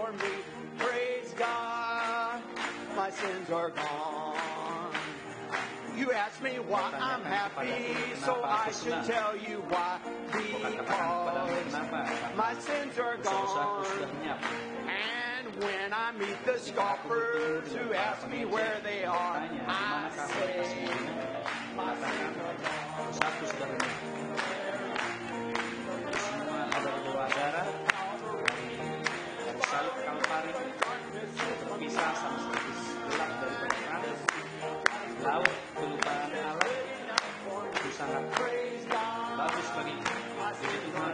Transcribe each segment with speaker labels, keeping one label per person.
Speaker 1: for me. Praise God, my sins are gone. You ask me why I'm happy, so I should tell you why. Because my sins are gone. And when I meet the scoffers who ask me where they are, I say, my sins are gone.
Speaker 2: Salib Kalvari terpisah sama seperti gelap dari mereka. Laut kelupaan Allah itu sangat bagus bagi Tuhan.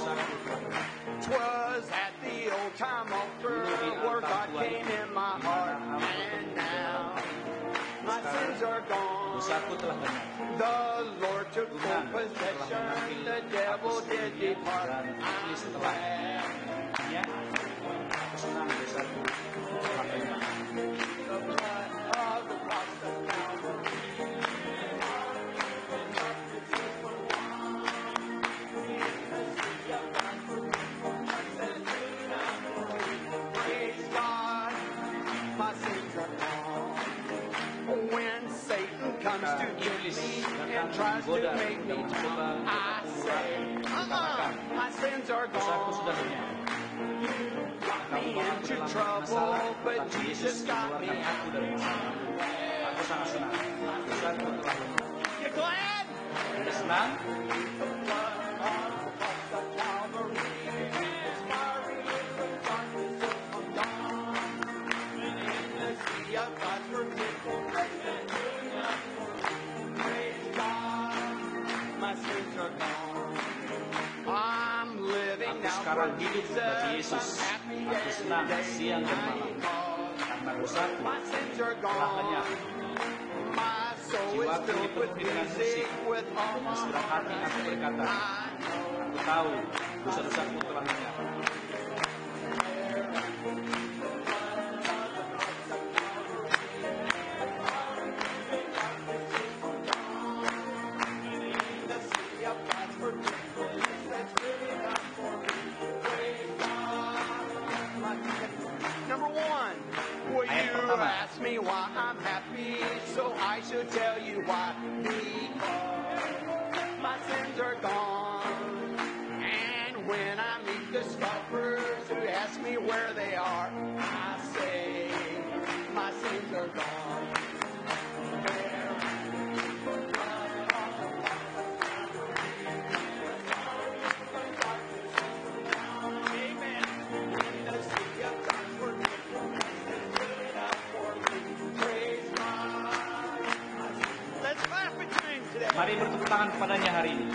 Speaker 1: Twas at the old time altar where God came in my heart, and now my sins are gone.
Speaker 2: Dosaku telah banyak.
Speaker 1: The Lord took full possession, the devil did depart. I'm glad.
Speaker 2: Aku senang dosaku telah banyak.
Speaker 1: The blood of the cross of Calvary. Praise God, my sins are gone. When Satan comes to tempt me and tries to make me down, I say, my sins are
Speaker 2: Dosaku sudah
Speaker 1: gone.
Speaker 2: banyak.
Speaker 1: Me into trouble, but Jesus got me
Speaker 2: mengeluarkan aku
Speaker 1: out.
Speaker 2: dari masalah. Aku sangat senang. Dosaku telah banyak.
Speaker 1: You glad?
Speaker 2: Anda senang?
Speaker 1: I'm living
Speaker 2: Aku
Speaker 1: now
Speaker 2: sekarang
Speaker 1: for
Speaker 2: hidup bagi Yesus. Aku senang siang dan malam. Karena dosaku
Speaker 1: my sins are
Speaker 2: telah banyak.
Speaker 1: gone. My soul is
Speaker 2: Jiwaku
Speaker 1: filled with
Speaker 2: dipenuhi dengan
Speaker 1: music,
Speaker 2: musik.
Speaker 1: with all
Speaker 2: Dengan
Speaker 1: my
Speaker 2: segenap hati aku berkata, aku tahu dosa-dosaku telah banyak.
Speaker 1: Number one, will
Speaker 2: Ayat
Speaker 1: you
Speaker 2: pertama.
Speaker 1: ask me why I'm happy? So I should tell you why. Because my sins are gone. And when I meet the scoffers who ask me where they are, I say, my sins are gone. Amen. The sea of God's forgiveness is good enough for me. Praise God. Let's clap it to him today.
Speaker 2: Mari bertepuk tangan kepadanya hari ini.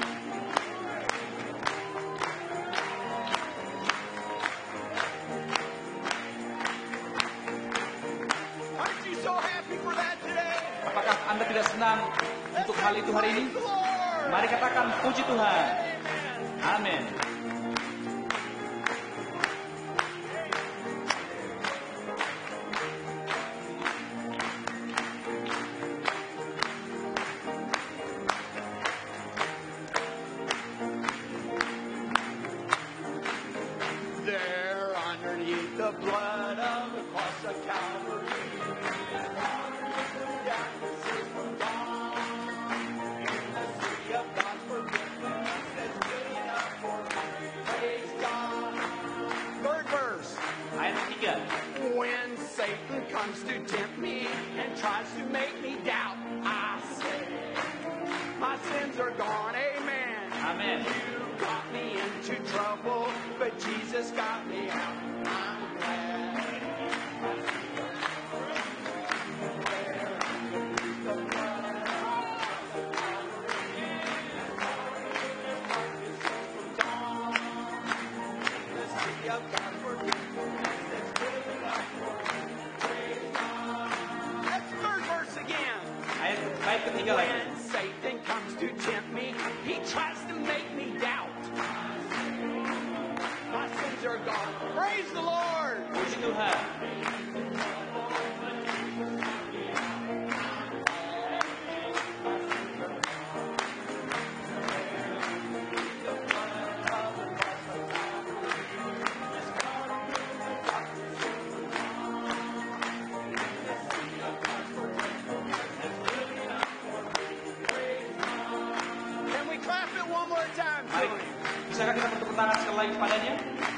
Speaker 1: Aren't you so happy for that today?
Speaker 2: Apakah Anda tidak senang untuk hal itu hari ini?
Speaker 1: Praise the Lord.
Speaker 2: Mari katakan puji Tuhan.
Speaker 1: Amen.
Speaker 2: Amin.
Speaker 1: There underneath the blood of the cross of Calvary, darkness is gone. In the sea of God's forgiveness is good enough for me. Praise God. Third verse.
Speaker 2: Ayat 3.
Speaker 1: When Satan comes to tempt me and tries to make me doubt, I say, my sins are gone. Amen.
Speaker 2: Amin.
Speaker 1: You got me into trouble, but Jesus got me out. I'm glad. That's the third verse again.
Speaker 2: Ayat ketiga lagi.
Speaker 1: When Satan comes to tempt me, he tries to make me doubt. My sins are gone. Praise the Lord.
Speaker 2: Puji Tuhan. Mari, bisakah kita bertepuk tangan sekali lagi kepadanya?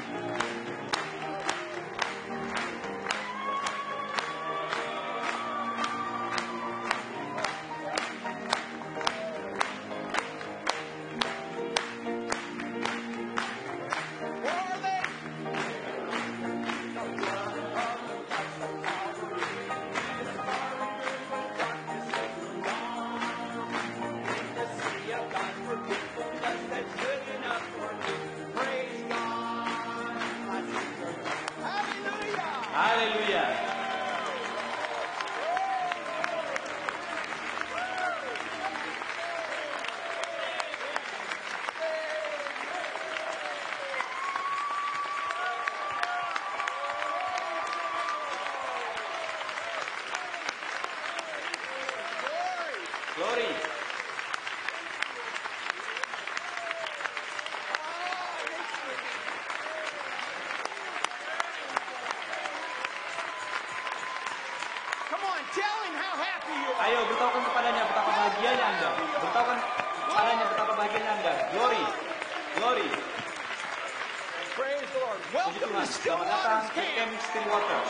Speaker 2: Haleluya. Glory.
Speaker 1: Come on, tell him how happy you are.
Speaker 2: Ayo beritahukan kepadanya betapa bahagianya Anda. Beritahukan kepadanya betapa bahagianya Anda. Glory. Glory.
Speaker 1: Praise the Lord.
Speaker 2: Puji
Speaker 1: Welcome
Speaker 2: Tuhan.
Speaker 1: to
Speaker 2: Selamat datang
Speaker 1: Stillwater's
Speaker 2: ke
Speaker 1: Camp.
Speaker 2: Camp Stillwaters.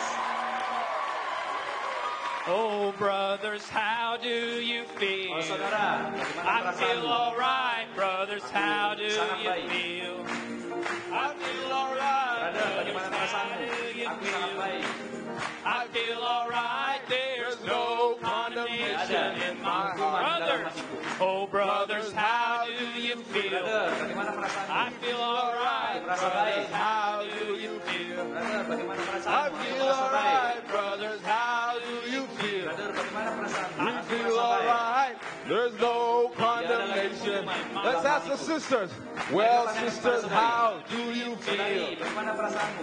Speaker 3: Oh, brothers, how do you
Speaker 2: Oh
Speaker 3: feel?
Speaker 2: saudara, bagaimana
Speaker 3: I
Speaker 2: perasaanmu?
Speaker 3: feel all right, brothers. How do
Speaker 2: Sangat
Speaker 3: you
Speaker 2: baik.
Speaker 3: feel? I feel all right,
Speaker 2: Brother, bagaimana
Speaker 3: brothers. How
Speaker 2: perasaanmu?
Speaker 3: do you
Speaker 2: Aku sangat
Speaker 3: feel?
Speaker 2: baik.
Speaker 3: I feel all right. There's no condemnation in my heart. Brothers, oh, brothers, how do you feel?
Speaker 2: Brother, bagaimana perasaanmu?
Speaker 3: I feel all right,
Speaker 2: Merasa baik.
Speaker 3: brothers. How do you feel?
Speaker 2: Brother, bagaimana
Speaker 3: I
Speaker 2: perasaanmu? Aku
Speaker 3: feel
Speaker 2: merasa
Speaker 3: all
Speaker 2: baik.
Speaker 3: right, brothers. How do you feel?
Speaker 2: Brother, bagaimana perasaanmu?
Speaker 3: I
Speaker 2: Aku
Speaker 3: feel
Speaker 2: merasa
Speaker 3: all
Speaker 2: baik.
Speaker 3: right. There's no condemnation. Let's ask the sisters. Well, sisters, how do you
Speaker 2: Saudari,
Speaker 3: feel?
Speaker 2: bagaimana perasaanmu?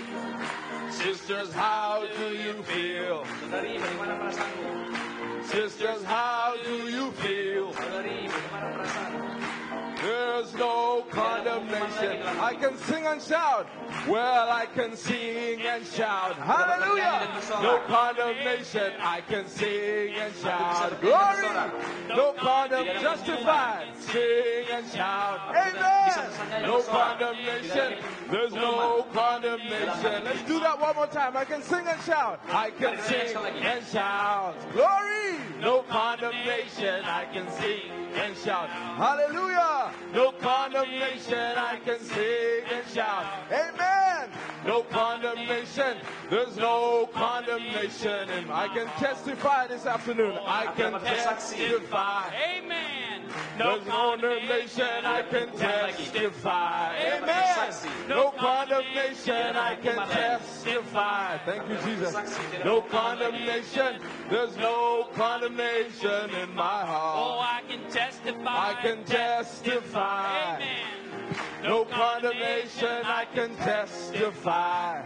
Speaker 3: Sisters, how do you feel?
Speaker 2: Saudari, bagaimana perasaanmu?
Speaker 3: Sisters, how do you feel?
Speaker 2: Saudari, bagaimana perasaanmu?
Speaker 3: There's no condemnation. I can sing and shout. Well, I can sing and shout. Hallelujah. No condemnation. I can sing and shout. Glory. No condemnation. Justified. Sing and shout. Amen. No condemnation. There's no condemnation. Let's do that one more time. I can sing and shout. I can sing and shout. Glory. No condemnation. I can sing and shout. Hallelujah. No condemnation. I can sing and shout. Amen. No condemnation. There's no condemnation. And I can testify this afternoon. I can testify.
Speaker 4: Amen.
Speaker 3: No condemnation, I can testify. Amen. No condemnation, I can testify. Thank you, Jesus. No condemnation, there's no condemnation in my
Speaker 4: Oh,
Speaker 3: heart.
Speaker 4: I can testify.
Speaker 3: I can testify.
Speaker 4: Amen.
Speaker 3: No condemnation, I can testify.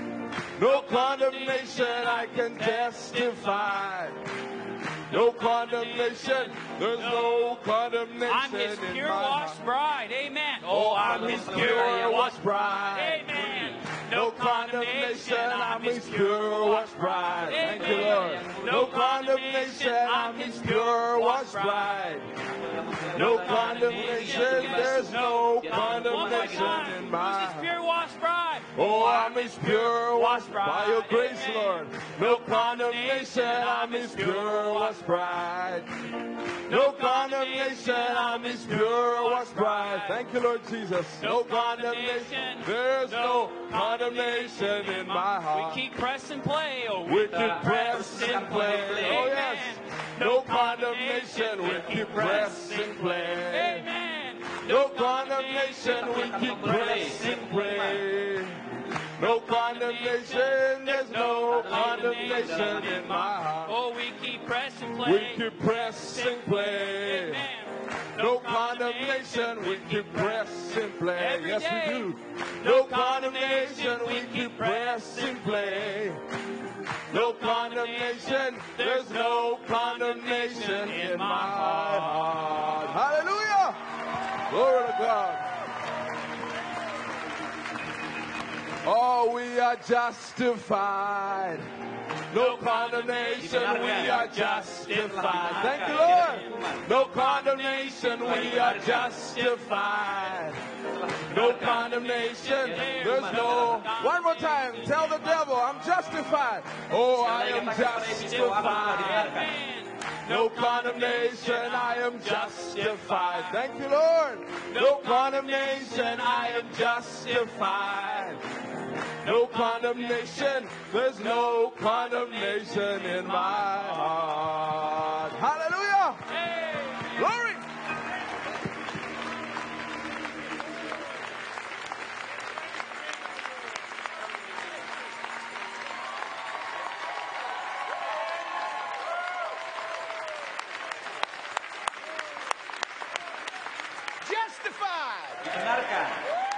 Speaker 3: No condemnation, I can testify. No condemnation, there's no condemnation
Speaker 4: I'm his
Speaker 3: in
Speaker 4: pure
Speaker 3: my
Speaker 4: washed
Speaker 3: heart.
Speaker 4: bride. Amen.
Speaker 3: Oh, I'm his pure washed bride.
Speaker 4: Amen.
Speaker 3: No condemnation, I'm his pure washed bride. Thank you, Lord. No condemnation, I'm his pure washed bride. No condemnation, there's no
Speaker 4: One more
Speaker 3: condemnation
Speaker 4: time.
Speaker 3: in my
Speaker 4: Who's his pure washed bride?
Speaker 3: Oh, I'm his pure washed bride. By your grace,
Speaker 4: Amen.
Speaker 3: Lord. No condemnation, I'm his pure washed bride. No condemnation, I'm his pure washed bride. Thank you, Lord Jesus. No condemnation, there's no condemnation in my heart.
Speaker 4: We keep press and play. Oh,
Speaker 3: We keep press and play. Oh, yes. No condemnation, we keep press and play.
Speaker 4: Amen.
Speaker 3: No condemnation, we keep press and play. No condemnation, there's no condemnation in my heart.
Speaker 4: Oh, we keep press and
Speaker 3: We
Speaker 4: play.
Speaker 3: keep press and play.
Speaker 4: Amen.
Speaker 3: No condemnation, we keep press and play.
Speaker 4: Every
Speaker 3: Yes,
Speaker 4: day.
Speaker 3: we do. No condemnation, we keep press and play. No condemnation, there's no condemnation in my heart. Hallelujah! Glory to God. Oh, we are justified. No condemnation, we are justified. Thank you, Lord. No condemnation, we are justified. No condemnation, there's no. One more time, tell the devil, I'm justified. Oh, I am justified. No condemnation, I am justified. Thank you, Lord. No condemnation, I am justified. No condemnation, there's no condemnation in my heart. Hallelujah! Glory!
Speaker 1: Justified.
Speaker 2: Dibenarkan.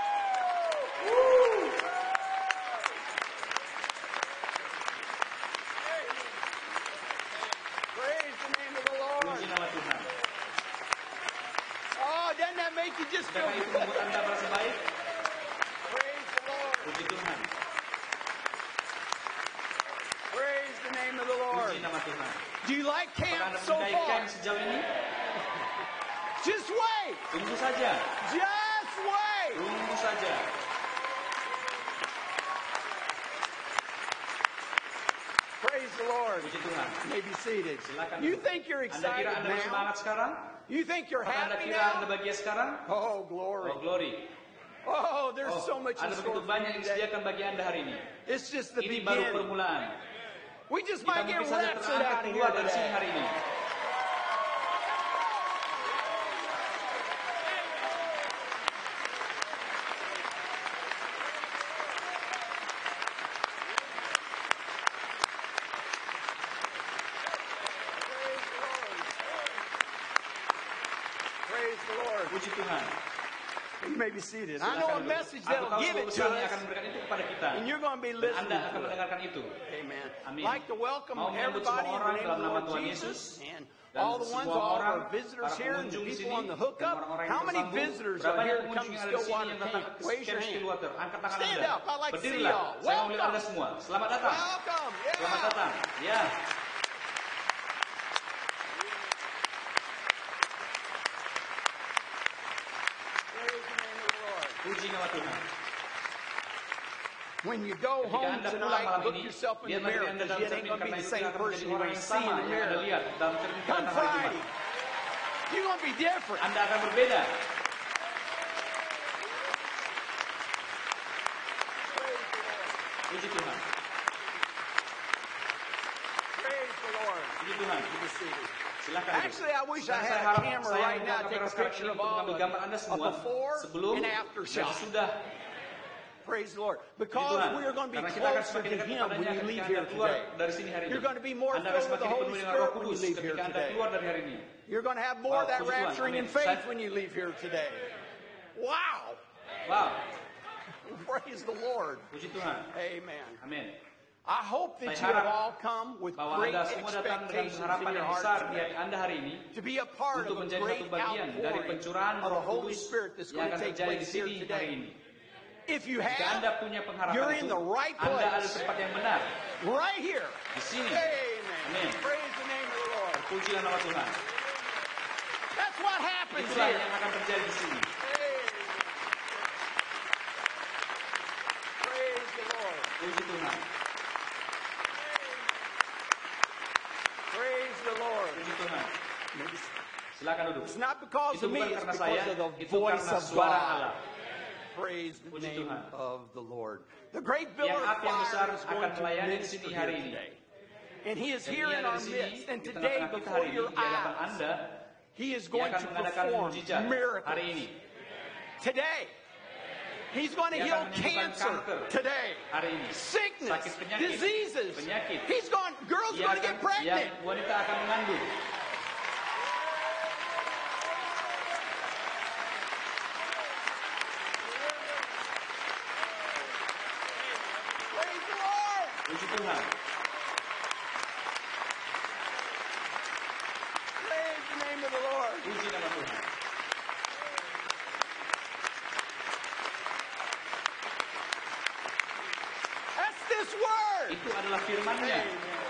Speaker 1: Praise the name of the Lord.
Speaker 2: Puji nama Tuhan.
Speaker 1: Oh, doesn't that make you just feel
Speaker 2: Sudahkah itu
Speaker 1: good?
Speaker 2: membuat Anda merasa baik?
Speaker 1: Praise the Lord.
Speaker 2: Puji Tuhan.
Speaker 1: Praise the name of the Lord.
Speaker 2: Puji nama Tuhan.
Speaker 1: Do you like
Speaker 2: Apakah
Speaker 1: camp
Speaker 2: Anda
Speaker 1: so
Speaker 2: menyukai
Speaker 1: far?
Speaker 2: camp sejauh ini?
Speaker 1: Just wait.
Speaker 2: Tunggu saja.
Speaker 1: Just wait.
Speaker 2: Tunggu saja.
Speaker 1: Praise the Lord.
Speaker 2: Puji Tuhan.
Speaker 1: You may be seated.
Speaker 2: Silakan.
Speaker 1: You think you're
Speaker 2: Anda
Speaker 1: excited
Speaker 2: kira Anda
Speaker 1: now?
Speaker 2: bersemangat sekarang?
Speaker 1: You think you're
Speaker 2: Apakah Anda
Speaker 1: happy
Speaker 2: kira Anda
Speaker 1: now?
Speaker 2: bahagia sekarang?
Speaker 1: Oh, glory.
Speaker 2: Oh, glory.
Speaker 1: Oh, there's
Speaker 2: Oh,
Speaker 1: so much in
Speaker 2: ada
Speaker 1: store
Speaker 2: begitu
Speaker 1: for
Speaker 2: banyak
Speaker 1: you
Speaker 2: yang
Speaker 1: today.
Speaker 2: disediakan bagi Anda hari ini.
Speaker 1: It's just the
Speaker 2: Ini baru
Speaker 1: beginning.
Speaker 2: permulaan.
Speaker 1: We just
Speaker 2: Kita
Speaker 1: might get
Speaker 2: mungkin saja
Speaker 1: raptured
Speaker 2: terangkat
Speaker 1: out of
Speaker 2: keluar
Speaker 1: here
Speaker 2: dari sini
Speaker 1: today.
Speaker 2: hari ini.
Speaker 1: Praise the Lord.
Speaker 2: Puji Tuhan.
Speaker 1: You may be seated. I
Speaker 2: Silakan
Speaker 1: know a
Speaker 2: duduk.
Speaker 1: message
Speaker 2: Aku
Speaker 1: that'll
Speaker 2: tahu
Speaker 1: give
Speaker 2: sebuah
Speaker 1: it to
Speaker 2: pesan yang
Speaker 1: us,
Speaker 2: akan memberikan itu kepada kita.
Speaker 1: and you're going to be
Speaker 2: Dan
Speaker 1: listening
Speaker 2: Anda akan
Speaker 1: to it.
Speaker 2: mendengarkan itu.
Speaker 1: Amen.
Speaker 2: Amin.
Speaker 1: Like to welcome
Speaker 2: Mau menyambut
Speaker 1: everybody
Speaker 2: semua
Speaker 1: in
Speaker 2: orang
Speaker 1: the name
Speaker 2: dalam
Speaker 1: of the
Speaker 2: nama
Speaker 1: Lord
Speaker 2: Tuhan
Speaker 1: Jesus
Speaker 2: Yesus.
Speaker 1: and
Speaker 2: Dan
Speaker 1: all the ones,
Speaker 2: semua
Speaker 1: all
Speaker 2: orang,
Speaker 1: our visitors
Speaker 2: para
Speaker 1: here and the
Speaker 2: pengunjung di
Speaker 1: people
Speaker 2: sini,
Speaker 1: on the
Speaker 2: dan
Speaker 1: hookup.
Speaker 2: orang-orang yang
Speaker 1: How many
Speaker 2: tersambung.
Speaker 1: visitors
Speaker 2: Berapa
Speaker 1: are here
Speaker 2: banyak
Speaker 1: to come
Speaker 2: pengunjung
Speaker 1: to
Speaker 2: yang ada di sini
Speaker 1: Stillwater
Speaker 2: yang datang
Speaker 1: Camp?
Speaker 2: ke
Speaker 1: Raise your
Speaker 2: Camp
Speaker 1: hand.
Speaker 2: Stillwater? Angkat tangan
Speaker 1: Stand
Speaker 2: Anda.
Speaker 1: up. I'd like to see
Speaker 2: Berdirilah.
Speaker 1: y'all.
Speaker 2: Saya mau melihat
Speaker 1: Welcome.
Speaker 2: Anda semua. Selamat datang.
Speaker 1: Welcome.
Speaker 2: Selamat
Speaker 1: Yeah.
Speaker 2: datang. Ya.
Speaker 1: Praise the name of the Lord.
Speaker 2: Puji nama Tuhan.
Speaker 1: When you go
Speaker 2: Ketika
Speaker 1: home
Speaker 2: Anda pulang
Speaker 1: tonight,
Speaker 2: malam
Speaker 1: look
Speaker 2: ini,
Speaker 1: yourself in the
Speaker 2: lihatlah diri
Speaker 1: mirror
Speaker 2: Anda
Speaker 1: because
Speaker 2: dalam
Speaker 1: you ain't
Speaker 2: cermin
Speaker 1: going to be
Speaker 2: karena
Speaker 1: the
Speaker 2: itu
Speaker 1: same
Speaker 2: akan
Speaker 1: person
Speaker 2: menjadi
Speaker 1: you're
Speaker 2: orang
Speaker 1: going
Speaker 2: yang
Speaker 1: to see
Speaker 2: sama
Speaker 1: in the
Speaker 2: yang Anda
Speaker 1: mirror.
Speaker 2: lihat dalam cermin
Speaker 1: Come
Speaker 2: pada hari
Speaker 1: Friday,
Speaker 2: Jumat.
Speaker 1: you're going to be different.
Speaker 2: Anda akan berbeda. Puji Tuhan.
Speaker 1: Praise the Lord.
Speaker 2: Puji Tuhan.
Speaker 1: You be seated.
Speaker 2: Silakan duduk.
Speaker 1: Actually, I wish I
Speaker 2: Dan saya
Speaker 1: had a
Speaker 2: harap
Speaker 1: camera
Speaker 2: saya
Speaker 1: right
Speaker 2: punya
Speaker 1: now to take
Speaker 2: kamera
Speaker 1: a
Speaker 2: sekarang
Speaker 1: picture
Speaker 2: ini
Speaker 1: of
Speaker 2: untuk
Speaker 1: all
Speaker 2: mengambil
Speaker 1: of
Speaker 2: gambar Anda
Speaker 1: you, a
Speaker 2: semua
Speaker 1: before
Speaker 2: sebelum
Speaker 1: and after
Speaker 2: dan
Speaker 1: shot.
Speaker 2: sesudah.
Speaker 1: Praise the Lord.
Speaker 2: Puji
Speaker 1: Because
Speaker 2: Tuhan.
Speaker 1: we are going to be
Speaker 2: Karena kita akan
Speaker 1: closer
Speaker 2: semakin
Speaker 1: to
Speaker 2: dekat
Speaker 1: Him when
Speaker 2: kepadanya
Speaker 1: you leave
Speaker 2: ketika
Speaker 1: here
Speaker 2: Anda keluar
Speaker 1: today.
Speaker 2: dari sini hari ini.
Speaker 1: You're going to be more
Speaker 2: Anda akan
Speaker 1: filled with
Speaker 2: semakin
Speaker 1: the Holy
Speaker 2: dipenuhi dengan
Speaker 1: Spirit
Speaker 2: Roh
Speaker 1: when you
Speaker 2: Kudus
Speaker 1: leave here
Speaker 2: ketika Anda
Speaker 1: today.
Speaker 2: keluar dari hari ini.
Speaker 1: You're going to have more of that
Speaker 2: Puji Tuhan.
Speaker 1: rapturing in
Speaker 2: Amin.
Speaker 1: faith when you leave here today. Wow.
Speaker 2: Wow.
Speaker 1: Praise the Lord.
Speaker 2: Puji Tuhan.
Speaker 1: Amen.
Speaker 2: Amin.
Speaker 1: I hope that
Speaker 2: Saya
Speaker 1: you have
Speaker 2: harap
Speaker 1: all come with
Speaker 2: bahwa
Speaker 1: great
Speaker 2: Anda semua datang dengan
Speaker 1: expectations
Speaker 2: harapan
Speaker 1: in your
Speaker 2: yang
Speaker 1: heart
Speaker 2: besar di
Speaker 1: today
Speaker 2: hati Anda hari ini
Speaker 1: to be a part
Speaker 2: untuk
Speaker 1: of a
Speaker 2: menjadi
Speaker 1: great
Speaker 2: satu bagian dari
Speaker 1: outpouring
Speaker 2: pencurahan
Speaker 1: of the
Speaker 2: Roh
Speaker 1: Holy
Speaker 2: Kudus
Speaker 1: Spirit that's
Speaker 2: yang
Speaker 1: going to
Speaker 2: akan
Speaker 1: take
Speaker 2: terjadi di
Speaker 1: place here
Speaker 2: sini hari
Speaker 1: today.
Speaker 2: ini.
Speaker 1: If you
Speaker 2: Jika
Speaker 1: have,
Speaker 2: Anda punya pengharapan
Speaker 1: you're
Speaker 2: itu,
Speaker 1: in the right
Speaker 2: Anda ada di
Speaker 1: place.
Speaker 2: tempat yang benar.
Speaker 1: Right here.
Speaker 2: Di sini.
Speaker 1: Amen.
Speaker 2: Amin.
Speaker 1: Praise the name of the Lord.
Speaker 2: Pujilah nama Tuhan.
Speaker 1: That's what happens
Speaker 2: Itulah
Speaker 1: here.
Speaker 2: yang akan terjadi di sini.
Speaker 1: Amen. Praise the Lord.
Speaker 2: Puji Tuhan.
Speaker 1: Praise the Lord.
Speaker 2: Puji Tuhan. Silakan duduk.
Speaker 1: It's not because
Speaker 2: Itu
Speaker 1: of me,
Speaker 2: bukan
Speaker 1: it's
Speaker 2: karena
Speaker 1: because
Speaker 2: saya,
Speaker 1: of the
Speaker 2: itu
Speaker 1: voice
Speaker 2: karena
Speaker 1: of
Speaker 2: suara
Speaker 1: God.
Speaker 2: Allah.
Speaker 1: Praise the
Speaker 2: Puji
Speaker 1: name
Speaker 2: Tuhan.
Speaker 1: of the Lord. The great pillar
Speaker 2: Yang
Speaker 1: of
Speaker 2: api yang besar
Speaker 1: fire is
Speaker 2: akan
Speaker 1: going to
Speaker 2: melayani di
Speaker 1: minister
Speaker 2: sini
Speaker 1: here
Speaker 2: hari ini.
Speaker 1: today. And He is
Speaker 2: Dan
Speaker 1: here
Speaker 2: Dia
Speaker 1: in
Speaker 2: ada
Speaker 1: our
Speaker 2: di sini,
Speaker 1: midst. And
Speaker 2: di
Speaker 1: today,
Speaker 2: tengah-tengah kita
Speaker 1: before
Speaker 2: hari ini,
Speaker 1: your
Speaker 2: di hadapan
Speaker 1: eyes,
Speaker 2: Anda,
Speaker 1: He is
Speaker 2: Dia
Speaker 1: going
Speaker 2: akan
Speaker 1: to
Speaker 2: mengadakan
Speaker 1: perform
Speaker 2: mujizat hari
Speaker 1: miracles.
Speaker 2: ini.
Speaker 1: Today, He's going to
Speaker 2: Dia
Speaker 1: heal
Speaker 2: akan menyembuhkan
Speaker 1: cancer.
Speaker 2: kanker
Speaker 1: Today,
Speaker 2: hari ini.
Speaker 1: sickness,
Speaker 2: Sakit penyakit,
Speaker 1: diseases.
Speaker 2: penyakit.
Speaker 1: He's going. Girls
Speaker 2: Dia
Speaker 1: going to
Speaker 2: akan,
Speaker 1: get pregnant.
Speaker 2: wanita akan mengandung.
Speaker 1: Praise the Lord.
Speaker 2: Puji Tuhan.
Speaker 1: Praise the name of the Lord.
Speaker 2: Puji nama Tuhan.
Speaker 1: That's this word.
Speaker 2: Itu adalah firman-Nya.
Speaker 1: Amen.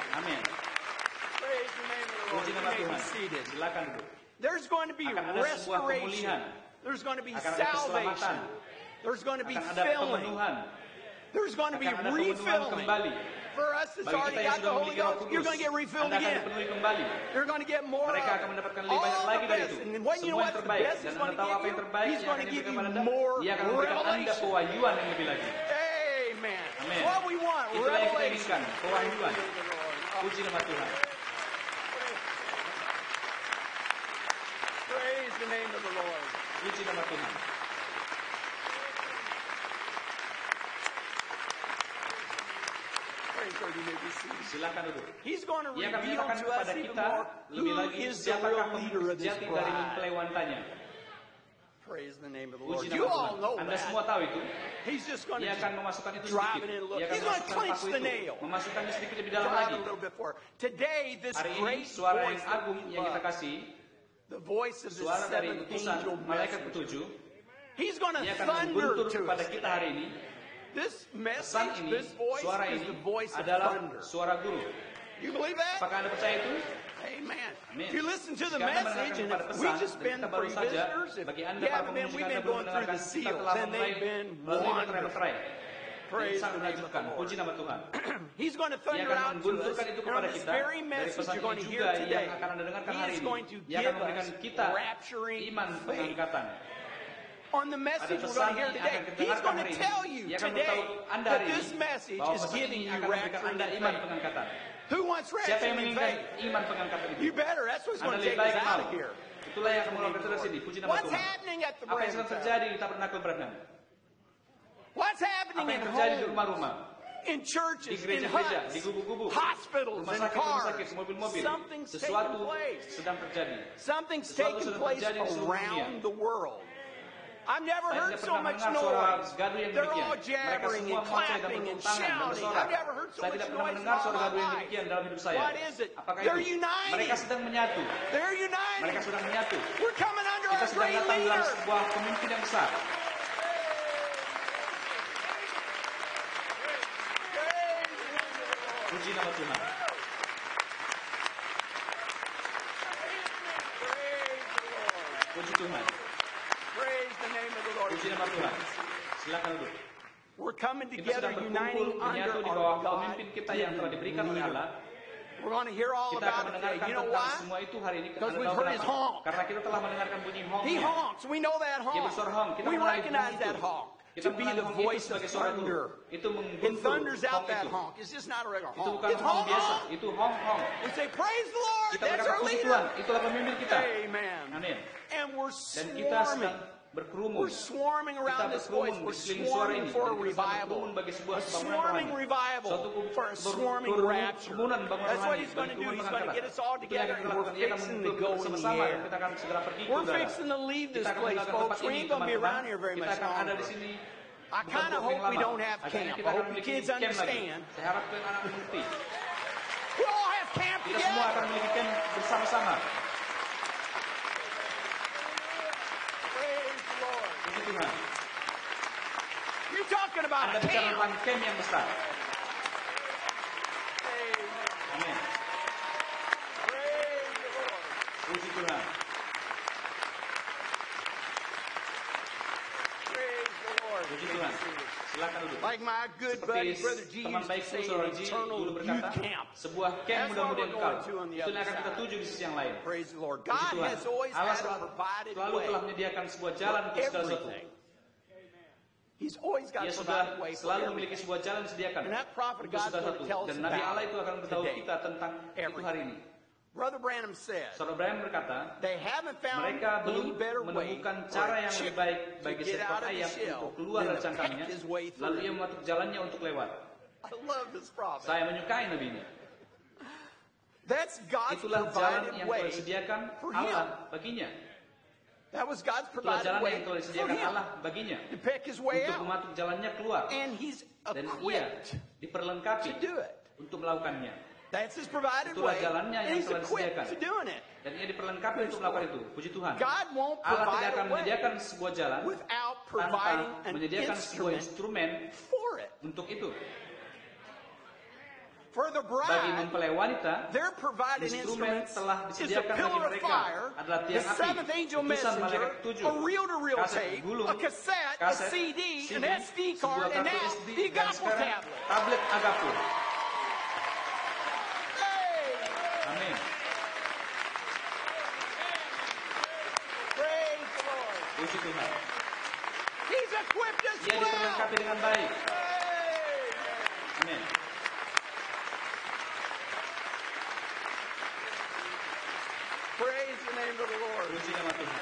Speaker 1: may be
Speaker 2: Tuhan.
Speaker 1: seated.
Speaker 2: Silakan duduk.
Speaker 1: There's going to be
Speaker 2: Akan ada sebuah
Speaker 1: restoration.
Speaker 2: pemulihan.
Speaker 1: There's going to be
Speaker 2: Akan ada keselamatan.
Speaker 1: salvation. There's going to be
Speaker 2: Akan ada
Speaker 1: filling.
Speaker 2: pemenuhan.
Speaker 1: There's going to be
Speaker 2: Akan ada pemenuhan
Speaker 1: refilling.
Speaker 2: kembali.
Speaker 1: For us that's
Speaker 2: Bagi
Speaker 1: already
Speaker 2: kita yang
Speaker 1: got the
Speaker 2: sudah
Speaker 1: Holy
Speaker 2: memiliki Roh
Speaker 1: Ghost, you're
Speaker 2: Kudus,
Speaker 1: going to get refilled
Speaker 2: Anda akan
Speaker 1: again.
Speaker 2: dipenuhi kembali.
Speaker 1: You're going to get more
Speaker 2: Mereka
Speaker 1: of
Speaker 2: akan mendapatkan lebih banyak
Speaker 1: all
Speaker 2: lagi
Speaker 1: the
Speaker 2: dari
Speaker 1: best.
Speaker 2: itu.
Speaker 1: And when you know
Speaker 2: Semua yang
Speaker 1: what the
Speaker 2: terbaik.
Speaker 1: best
Speaker 2: Dan
Speaker 1: is
Speaker 2: Anda
Speaker 1: going to
Speaker 2: tahu apa
Speaker 1: give
Speaker 2: yang
Speaker 1: you?
Speaker 2: terbaik
Speaker 1: He's
Speaker 2: yang
Speaker 1: going
Speaker 2: akan
Speaker 1: to give
Speaker 2: diberikan
Speaker 1: you
Speaker 2: kepada Anda.
Speaker 1: more
Speaker 2: Dia akan memberikan Anda
Speaker 1: revelation.
Speaker 2: pewahyuan yang lebih lagi.
Speaker 1: Amen.
Speaker 2: Amen.
Speaker 1: What we want,
Speaker 2: Itulah yang kita
Speaker 1: revelation.
Speaker 2: inginkan, pewahyuan. Puji nama Tuhan.
Speaker 1: Praise the name of the Lord.
Speaker 2: Puji nama Tuhan.
Speaker 1: Praise God, you may be seated.
Speaker 2: Silakan duduk.
Speaker 1: He's going to
Speaker 2: Ia akan
Speaker 1: reveal
Speaker 2: menyatakan
Speaker 1: to
Speaker 2: kepada
Speaker 1: us even
Speaker 2: kita
Speaker 1: more
Speaker 2: lebih
Speaker 1: who
Speaker 2: lagi
Speaker 1: is the
Speaker 2: siapakah
Speaker 1: real leader
Speaker 2: pemimpin
Speaker 1: of this
Speaker 2: sejati dari
Speaker 1: bride.
Speaker 2: mempelai wantanya.
Speaker 1: Praise the name of the Lord.
Speaker 2: Puji
Speaker 1: You
Speaker 2: nama
Speaker 1: all
Speaker 2: Tuhan.
Speaker 1: know
Speaker 2: Anda semua
Speaker 1: that.
Speaker 2: tahu itu.
Speaker 1: He's just going
Speaker 2: Ia
Speaker 1: to
Speaker 2: akan memasukkan itu
Speaker 1: drive
Speaker 2: sedikit.
Speaker 1: it in a little.
Speaker 2: Ia akan
Speaker 1: He's going to
Speaker 2: memasukkan
Speaker 1: clinch
Speaker 2: paku
Speaker 1: the
Speaker 2: itu.
Speaker 1: nail.
Speaker 2: Memasukkannya sedikit lebih dalam
Speaker 1: Drive
Speaker 2: lagi.
Speaker 1: it a little bit for today. This
Speaker 2: Hari ini
Speaker 1: great
Speaker 2: suara
Speaker 1: voice
Speaker 2: yang
Speaker 1: that
Speaker 2: agung
Speaker 1: we
Speaker 2: yang kita
Speaker 1: love,
Speaker 2: kasih,
Speaker 1: the voice of the
Speaker 2: suara dari
Speaker 1: seventh
Speaker 2: utusan
Speaker 1: angel
Speaker 2: malaikat
Speaker 1: messenger.
Speaker 2: ketujuh,
Speaker 1: He's going to
Speaker 2: ia akan
Speaker 1: thunder
Speaker 2: mengguntur
Speaker 1: to
Speaker 2: kepada
Speaker 1: us.
Speaker 2: kita hari ini.
Speaker 1: This
Speaker 2: Pesan
Speaker 1: message,
Speaker 2: ini,
Speaker 1: this voice
Speaker 2: suara
Speaker 1: is
Speaker 2: ini
Speaker 1: the voice of
Speaker 2: adalah
Speaker 1: thunder.
Speaker 2: suara guru.
Speaker 1: You believe that?
Speaker 2: Apakah Anda percaya itu?
Speaker 1: Amen.
Speaker 2: Amin.
Speaker 1: If you listen to the
Speaker 2: Jika Anda
Speaker 1: message, and
Speaker 2: mendengarkan
Speaker 1: if
Speaker 2: kepada
Speaker 1: we
Speaker 2: pesan,
Speaker 1: just
Speaker 2: dan
Speaker 1: been
Speaker 2: kita baru
Speaker 1: free
Speaker 2: saja,
Speaker 1: visitors, if
Speaker 2: bagi
Speaker 1: you
Speaker 2: Anda para
Speaker 1: haven't been,
Speaker 2: pengunjung
Speaker 1: we've
Speaker 2: Anda
Speaker 1: been
Speaker 2: belum
Speaker 1: going through the
Speaker 2: mendengarkan, kita
Speaker 1: seals,
Speaker 2: telah
Speaker 1: and
Speaker 2: mulai
Speaker 1: they've been
Speaker 2: melalui
Speaker 1: wonderful.
Speaker 2: materai.
Speaker 1: Praise
Speaker 2: Sangat
Speaker 1: the name of the
Speaker 2: menakjubkan. Puji
Speaker 1: Lord.
Speaker 2: nama Tuhan.
Speaker 1: He's going to
Speaker 2: Ia
Speaker 1: thunder
Speaker 2: akan
Speaker 1: out to us.
Speaker 2: menggunturkan itu
Speaker 1: And
Speaker 2: kepada
Speaker 1: on this
Speaker 2: kita
Speaker 1: very
Speaker 2: dari
Speaker 1: message
Speaker 2: pesan
Speaker 1: you're going
Speaker 2: ini
Speaker 1: to hear
Speaker 2: juga
Speaker 1: today,
Speaker 2: yang akan Anda dengarkan
Speaker 1: He
Speaker 2: hari
Speaker 1: is
Speaker 2: ini.
Speaker 1: going to
Speaker 2: Ia akan
Speaker 1: give
Speaker 2: memberikan
Speaker 1: us
Speaker 2: kita
Speaker 1: rapturing
Speaker 2: iman
Speaker 1: faith.
Speaker 2: pengangkatan.
Speaker 1: On the message we're going to hear today, He's going to tell you
Speaker 2: Ia akan
Speaker 1: today
Speaker 2: memberitahu Anda
Speaker 1: that
Speaker 2: hari
Speaker 1: this
Speaker 2: ini
Speaker 1: message
Speaker 2: bahwa
Speaker 1: is
Speaker 2: pesan
Speaker 1: giving
Speaker 2: ini
Speaker 1: you
Speaker 2: akan memberikan
Speaker 1: rapturing
Speaker 2: Anda iman
Speaker 1: faith.
Speaker 2: pengangkatan.
Speaker 1: Who wants
Speaker 2: Siapa yang
Speaker 1: rapturing
Speaker 2: menginginkan
Speaker 1: faith?
Speaker 2: iman pengangkatan itu?
Speaker 1: You better. That's what's
Speaker 2: Anda
Speaker 1: going to
Speaker 2: lebih
Speaker 1: take us
Speaker 2: baik
Speaker 1: out
Speaker 2: mau.
Speaker 1: of here.
Speaker 2: Itulah yang akan mengeluarkan kita dari sini. Puji nama
Speaker 1: What's
Speaker 2: Tuhan.
Speaker 1: happening at the
Speaker 2: Apa yang sedang
Speaker 1: Branham
Speaker 2: terjadi di Tabernakel Branham?
Speaker 1: What's
Speaker 2: Apa
Speaker 1: happening
Speaker 2: yang
Speaker 1: in
Speaker 2: terjadi di
Speaker 1: homes,
Speaker 2: rumah-rumah?
Speaker 1: in
Speaker 2: Di
Speaker 1: churches, in
Speaker 2: gereja-gereja, di
Speaker 1: huts,
Speaker 2: gubu-gubu,
Speaker 1: hospitals,
Speaker 2: rumah
Speaker 1: and
Speaker 2: sakit,
Speaker 1: cars?
Speaker 2: mobil-mobil.
Speaker 1: Something's taking
Speaker 2: Sesuatu
Speaker 1: place.
Speaker 2: sedang terjadi.
Speaker 1: Something's
Speaker 2: Sesuatu
Speaker 1: taking
Speaker 2: sedang
Speaker 1: place
Speaker 2: terjadi di seluruh dunia.
Speaker 1: around the world. I've never
Speaker 2: Saya
Speaker 1: heard
Speaker 2: tidak
Speaker 1: so
Speaker 2: pernah
Speaker 1: much
Speaker 2: mendengar suara
Speaker 1: noise.
Speaker 2: gaduh yang
Speaker 1: They're
Speaker 2: demikian.
Speaker 1: all
Speaker 2: Mereka
Speaker 1: jabbering
Speaker 2: semua
Speaker 1: and
Speaker 2: mengoceh dan
Speaker 1: clapping and
Speaker 2: bertepuk tangan dan
Speaker 1: shouting.
Speaker 2: bersorak.
Speaker 1: I've never heard so
Speaker 2: Saya
Speaker 1: much
Speaker 2: tidak pernah
Speaker 1: noise in
Speaker 2: mendengar
Speaker 1: all
Speaker 2: suara
Speaker 1: my
Speaker 2: gaduh yang
Speaker 1: life.
Speaker 2: demikian dalam hidup saya.
Speaker 1: What is it?
Speaker 2: Apakah
Speaker 1: They're
Speaker 2: itu?
Speaker 1: united.
Speaker 2: Mereka sedang menyatu.
Speaker 1: They're united.
Speaker 2: Mereka sedang menyatu.
Speaker 1: We're coming under
Speaker 2: Kita
Speaker 1: our
Speaker 2: sedang
Speaker 1: great
Speaker 2: datang dalam
Speaker 1: leader.
Speaker 2: sebuah pemimpin yang besar. Puji nama Tuhan. Puji Tuhan.
Speaker 1: Praise the name of the Lord.
Speaker 2: Puji nama Tuhan. Silakan duduk.
Speaker 1: We're coming
Speaker 2: Kita
Speaker 1: together,
Speaker 2: sedang
Speaker 1: uniting
Speaker 2: berkumpul menyatu
Speaker 1: under
Speaker 2: di bawah
Speaker 1: our God.
Speaker 2: pemimpin kita yang telah diberikan oleh Allah.
Speaker 1: We're going to hear all
Speaker 2: Kita akan
Speaker 1: about it today.
Speaker 2: mendengarkan
Speaker 1: You know
Speaker 2: tentang
Speaker 1: why?
Speaker 2: semua itu hari ini.
Speaker 1: Because
Speaker 2: Anda
Speaker 1: we've
Speaker 2: tahu
Speaker 1: heard his
Speaker 2: kenapa?
Speaker 1: honk.
Speaker 2: Karena kita telah mendengarkan bunyi honk.
Speaker 1: He honks. We know that
Speaker 2: Dia
Speaker 1: honk.
Speaker 2: bersuara honk. Kita
Speaker 1: We
Speaker 2: mengenali
Speaker 1: recognize
Speaker 2: bunyi
Speaker 1: that
Speaker 2: itu.
Speaker 1: honk
Speaker 2: Kita
Speaker 1: to be
Speaker 2: mengenali
Speaker 1: the
Speaker 2: honk itu
Speaker 1: voice of
Speaker 2: sebagai suara
Speaker 1: thunder.
Speaker 2: guru. Itu
Speaker 1: It
Speaker 2: mengguntur
Speaker 1: thunders out
Speaker 2: honk
Speaker 1: that
Speaker 2: itu.
Speaker 1: honk. It's just not a regular
Speaker 2: Itu
Speaker 1: honk.
Speaker 2: bukan
Speaker 1: It's
Speaker 2: honk
Speaker 1: honk,
Speaker 2: biasa.
Speaker 1: honk.
Speaker 2: Itu honk honk.
Speaker 1: We say, praise the Lord.
Speaker 2: Kita
Speaker 1: That's
Speaker 2: berkata
Speaker 1: our
Speaker 2: puji
Speaker 1: leader.
Speaker 2: Tuhan. Itulah pemimpin kita.
Speaker 1: Amen.
Speaker 2: Amin.
Speaker 1: And we're
Speaker 2: Dan kita
Speaker 1: swarming.
Speaker 2: sedang berkerumun.
Speaker 1: We're swarming
Speaker 2: Kita
Speaker 1: around this voice.
Speaker 2: berkerumun
Speaker 1: We're
Speaker 2: di sekeliling suara
Speaker 1: swarming
Speaker 2: ini.
Speaker 1: for a
Speaker 2: Dan kita sedang
Speaker 1: revival.
Speaker 2: berkerumun bagi sebuah
Speaker 1: A
Speaker 2: bangunan
Speaker 1: swarming
Speaker 2: rohani.
Speaker 1: revival
Speaker 2: Suatu
Speaker 1: for a swarming rapture.
Speaker 2: kerumunan bangunan
Speaker 1: That's what
Speaker 2: rohani.
Speaker 1: he's going to do.
Speaker 2: Berkerumun
Speaker 1: He's going to
Speaker 2: pengangkatan.
Speaker 1: get us all
Speaker 2: Itu yang
Speaker 1: together
Speaker 2: akan
Speaker 1: and
Speaker 2: dilakukan.
Speaker 1: we're
Speaker 2: Dia akan
Speaker 1: fixing to
Speaker 2: mengumpulkan
Speaker 1: go in the
Speaker 2: bersama-sama dan
Speaker 1: air.
Speaker 2: kita akan segera pergi ke
Speaker 1: We're
Speaker 2: udara.
Speaker 1: fixing to leave this
Speaker 2: Kita akan
Speaker 1: place,
Speaker 2: meninggalkan
Speaker 1: folks.
Speaker 2: tempat
Speaker 1: We
Speaker 2: ini,
Speaker 1: ain't going to be
Speaker 2: teman-teman.
Speaker 1: around here very
Speaker 2: Kita
Speaker 1: much
Speaker 2: akan ada di
Speaker 1: longer.
Speaker 2: sini.
Speaker 1: I
Speaker 2: bukan
Speaker 1: kind of
Speaker 2: untuk
Speaker 1: hope
Speaker 2: yang
Speaker 1: we
Speaker 2: lama.
Speaker 1: don't have
Speaker 2: Akhirnya
Speaker 1: camp.
Speaker 2: kita
Speaker 1: I
Speaker 2: akan
Speaker 1: hope the
Speaker 2: memiliki
Speaker 1: kids
Speaker 2: camp lagi.
Speaker 1: understand.
Speaker 2: Saya harap anak mengerti.
Speaker 1: We all have camp
Speaker 2: Kita semua akan
Speaker 1: together.
Speaker 2: memiliki camp bersama-sama.
Speaker 1: Praise the Lord.
Speaker 2: Puji Tuhan.
Speaker 1: You're talking about
Speaker 2: Anda
Speaker 1: a
Speaker 2: bicara
Speaker 1: camp.
Speaker 2: tentang camp yang besar.
Speaker 1: Amen.
Speaker 2: Amin.
Speaker 1: Praise the Lord.
Speaker 2: Puji Tuhan.
Speaker 1: Praise the Lord.
Speaker 2: Puji Tuhan. Silakan duduk.
Speaker 1: Like my good buddy,
Speaker 2: Seperti
Speaker 1: Brother G
Speaker 2: teman
Speaker 1: used to
Speaker 2: baikku,
Speaker 1: say,
Speaker 2: Saudara
Speaker 1: an
Speaker 2: G
Speaker 1: eternal
Speaker 2: dulu
Speaker 1: youth
Speaker 2: berkata,
Speaker 1: camp.
Speaker 2: sebuah camp
Speaker 1: That's what
Speaker 2: mudah-mudahan
Speaker 1: we're
Speaker 2: kekal.
Speaker 1: going to on the
Speaker 2: Itu yang
Speaker 1: other
Speaker 2: akan kita
Speaker 1: side.
Speaker 2: tuju di sisi yang lain.
Speaker 1: Praise the Lord.
Speaker 2: Puji
Speaker 1: God
Speaker 2: Tuhan.
Speaker 1: has always
Speaker 2: Allah
Speaker 1: had a provided
Speaker 2: selalu
Speaker 1: way
Speaker 2: telah menyediakan sebuah jalan
Speaker 1: for
Speaker 2: untuk segala sesuatu.
Speaker 1: everything. He's always got
Speaker 2: Dia
Speaker 1: a
Speaker 2: sudah
Speaker 1: provided way for
Speaker 2: selalu memiliki
Speaker 1: everything.
Speaker 2: sebuah jalan disediakan
Speaker 1: And that prophet of
Speaker 2: untuk
Speaker 1: God's
Speaker 2: segala
Speaker 1: going to
Speaker 2: sesuatu.
Speaker 1: tell us
Speaker 2: Dan Nabi Allah itu akan
Speaker 1: about
Speaker 2: memberitahu
Speaker 1: today.
Speaker 2: kita tentang itu hari ini.
Speaker 1: Brother Branham said,
Speaker 2: Saudara Brian berkata,
Speaker 1: they haven't found
Speaker 2: mereka
Speaker 1: any
Speaker 2: belum
Speaker 1: better way
Speaker 2: menemukan
Speaker 1: for
Speaker 2: cara
Speaker 1: a
Speaker 2: yang lebih
Speaker 1: chicken
Speaker 2: baik
Speaker 1: to
Speaker 2: bagi
Speaker 1: get
Speaker 2: seekor
Speaker 1: out of the
Speaker 2: ayam
Speaker 1: shell
Speaker 2: untuk keluar
Speaker 1: than
Speaker 2: dari
Speaker 1: to
Speaker 2: cangkangnya,
Speaker 1: peck his way
Speaker 2: lalu ia
Speaker 1: through.
Speaker 2: mematuk jalannya untuk lewat.
Speaker 1: I love this prophet.
Speaker 2: Saya menyukai Nabi ini.
Speaker 1: That's God's
Speaker 2: Itulah jalan
Speaker 1: provided
Speaker 2: yang
Speaker 1: way
Speaker 2: telah disediakan
Speaker 1: for
Speaker 2: Allah
Speaker 1: him.
Speaker 2: baginya.
Speaker 1: That was God's
Speaker 2: Itulah
Speaker 1: provided
Speaker 2: jalan
Speaker 1: way
Speaker 2: yang telah
Speaker 1: for
Speaker 2: disediakan
Speaker 1: him
Speaker 2: Allah baginya
Speaker 1: to pick his way
Speaker 2: untuk
Speaker 1: out.
Speaker 2: mematuk jalannya keluar.
Speaker 1: And he's
Speaker 2: Dan ia
Speaker 1: equipped
Speaker 2: diperlengkapi
Speaker 1: to do it.
Speaker 2: untuk melakukannya.
Speaker 1: That's his provided
Speaker 2: Itulah
Speaker 1: way.
Speaker 2: jalannya
Speaker 1: And
Speaker 2: yang
Speaker 1: he's
Speaker 2: telah
Speaker 1: equipped
Speaker 2: disediakan.
Speaker 1: to doing it.
Speaker 2: Dan ia diperlengkapi untuk melakukan itu. Puji Tuhan.
Speaker 1: God won't
Speaker 2: Allah
Speaker 1: provide
Speaker 2: tidak akan
Speaker 1: a way
Speaker 2: menyediakan sebuah jalan
Speaker 1: without
Speaker 2: tanpa
Speaker 1: providing an
Speaker 2: menyediakan sebuah
Speaker 1: instrument
Speaker 2: instrumen
Speaker 1: for it.
Speaker 2: untuk itu.
Speaker 1: For the
Speaker 2: Bagi
Speaker 1: bride,
Speaker 2: mempelai wanita,
Speaker 1: their provided
Speaker 2: instrumen
Speaker 1: instruments
Speaker 2: telah
Speaker 1: is a
Speaker 2: disediakan bagi
Speaker 1: pillar of
Speaker 2: mereka
Speaker 1: fire,
Speaker 2: adalah
Speaker 1: the
Speaker 2: tiang api,
Speaker 1: seventh angel
Speaker 2: utusan
Speaker 1: messenger,
Speaker 2: malaikat ketujuh,
Speaker 1: a reel-to-reel
Speaker 2: kaset
Speaker 1: tape,
Speaker 2: gulung,
Speaker 1: a cassette, a
Speaker 2: kaset,
Speaker 1: CD, an SD
Speaker 2: sebuah
Speaker 1: card, and
Speaker 2: kartu
Speaker 1: now
Speaker 2: SD,
Speaker 1: the
Speaker 2: dan
Speaker 1: Agapo
Speaker 2: sekarang
Speaker 1: tablet.
Speaker 2: tablet Agapo.
Speaker 1: Hey!
Speaker 2: Amin.
Speaker 1: Praise the Lord.
Speaker 2: Puji Tuhan.
Speaker 1: He's equipped us
Speaker 2: Ia
Speaker 1: well.
Speaker 2: diperlengkapi dengan baik.
Speaker 1: Hey!
Speaker 2: Amin.
Speaker 1: Praise the name of the Lord.
Speaker 2: Puji nama Tuhan.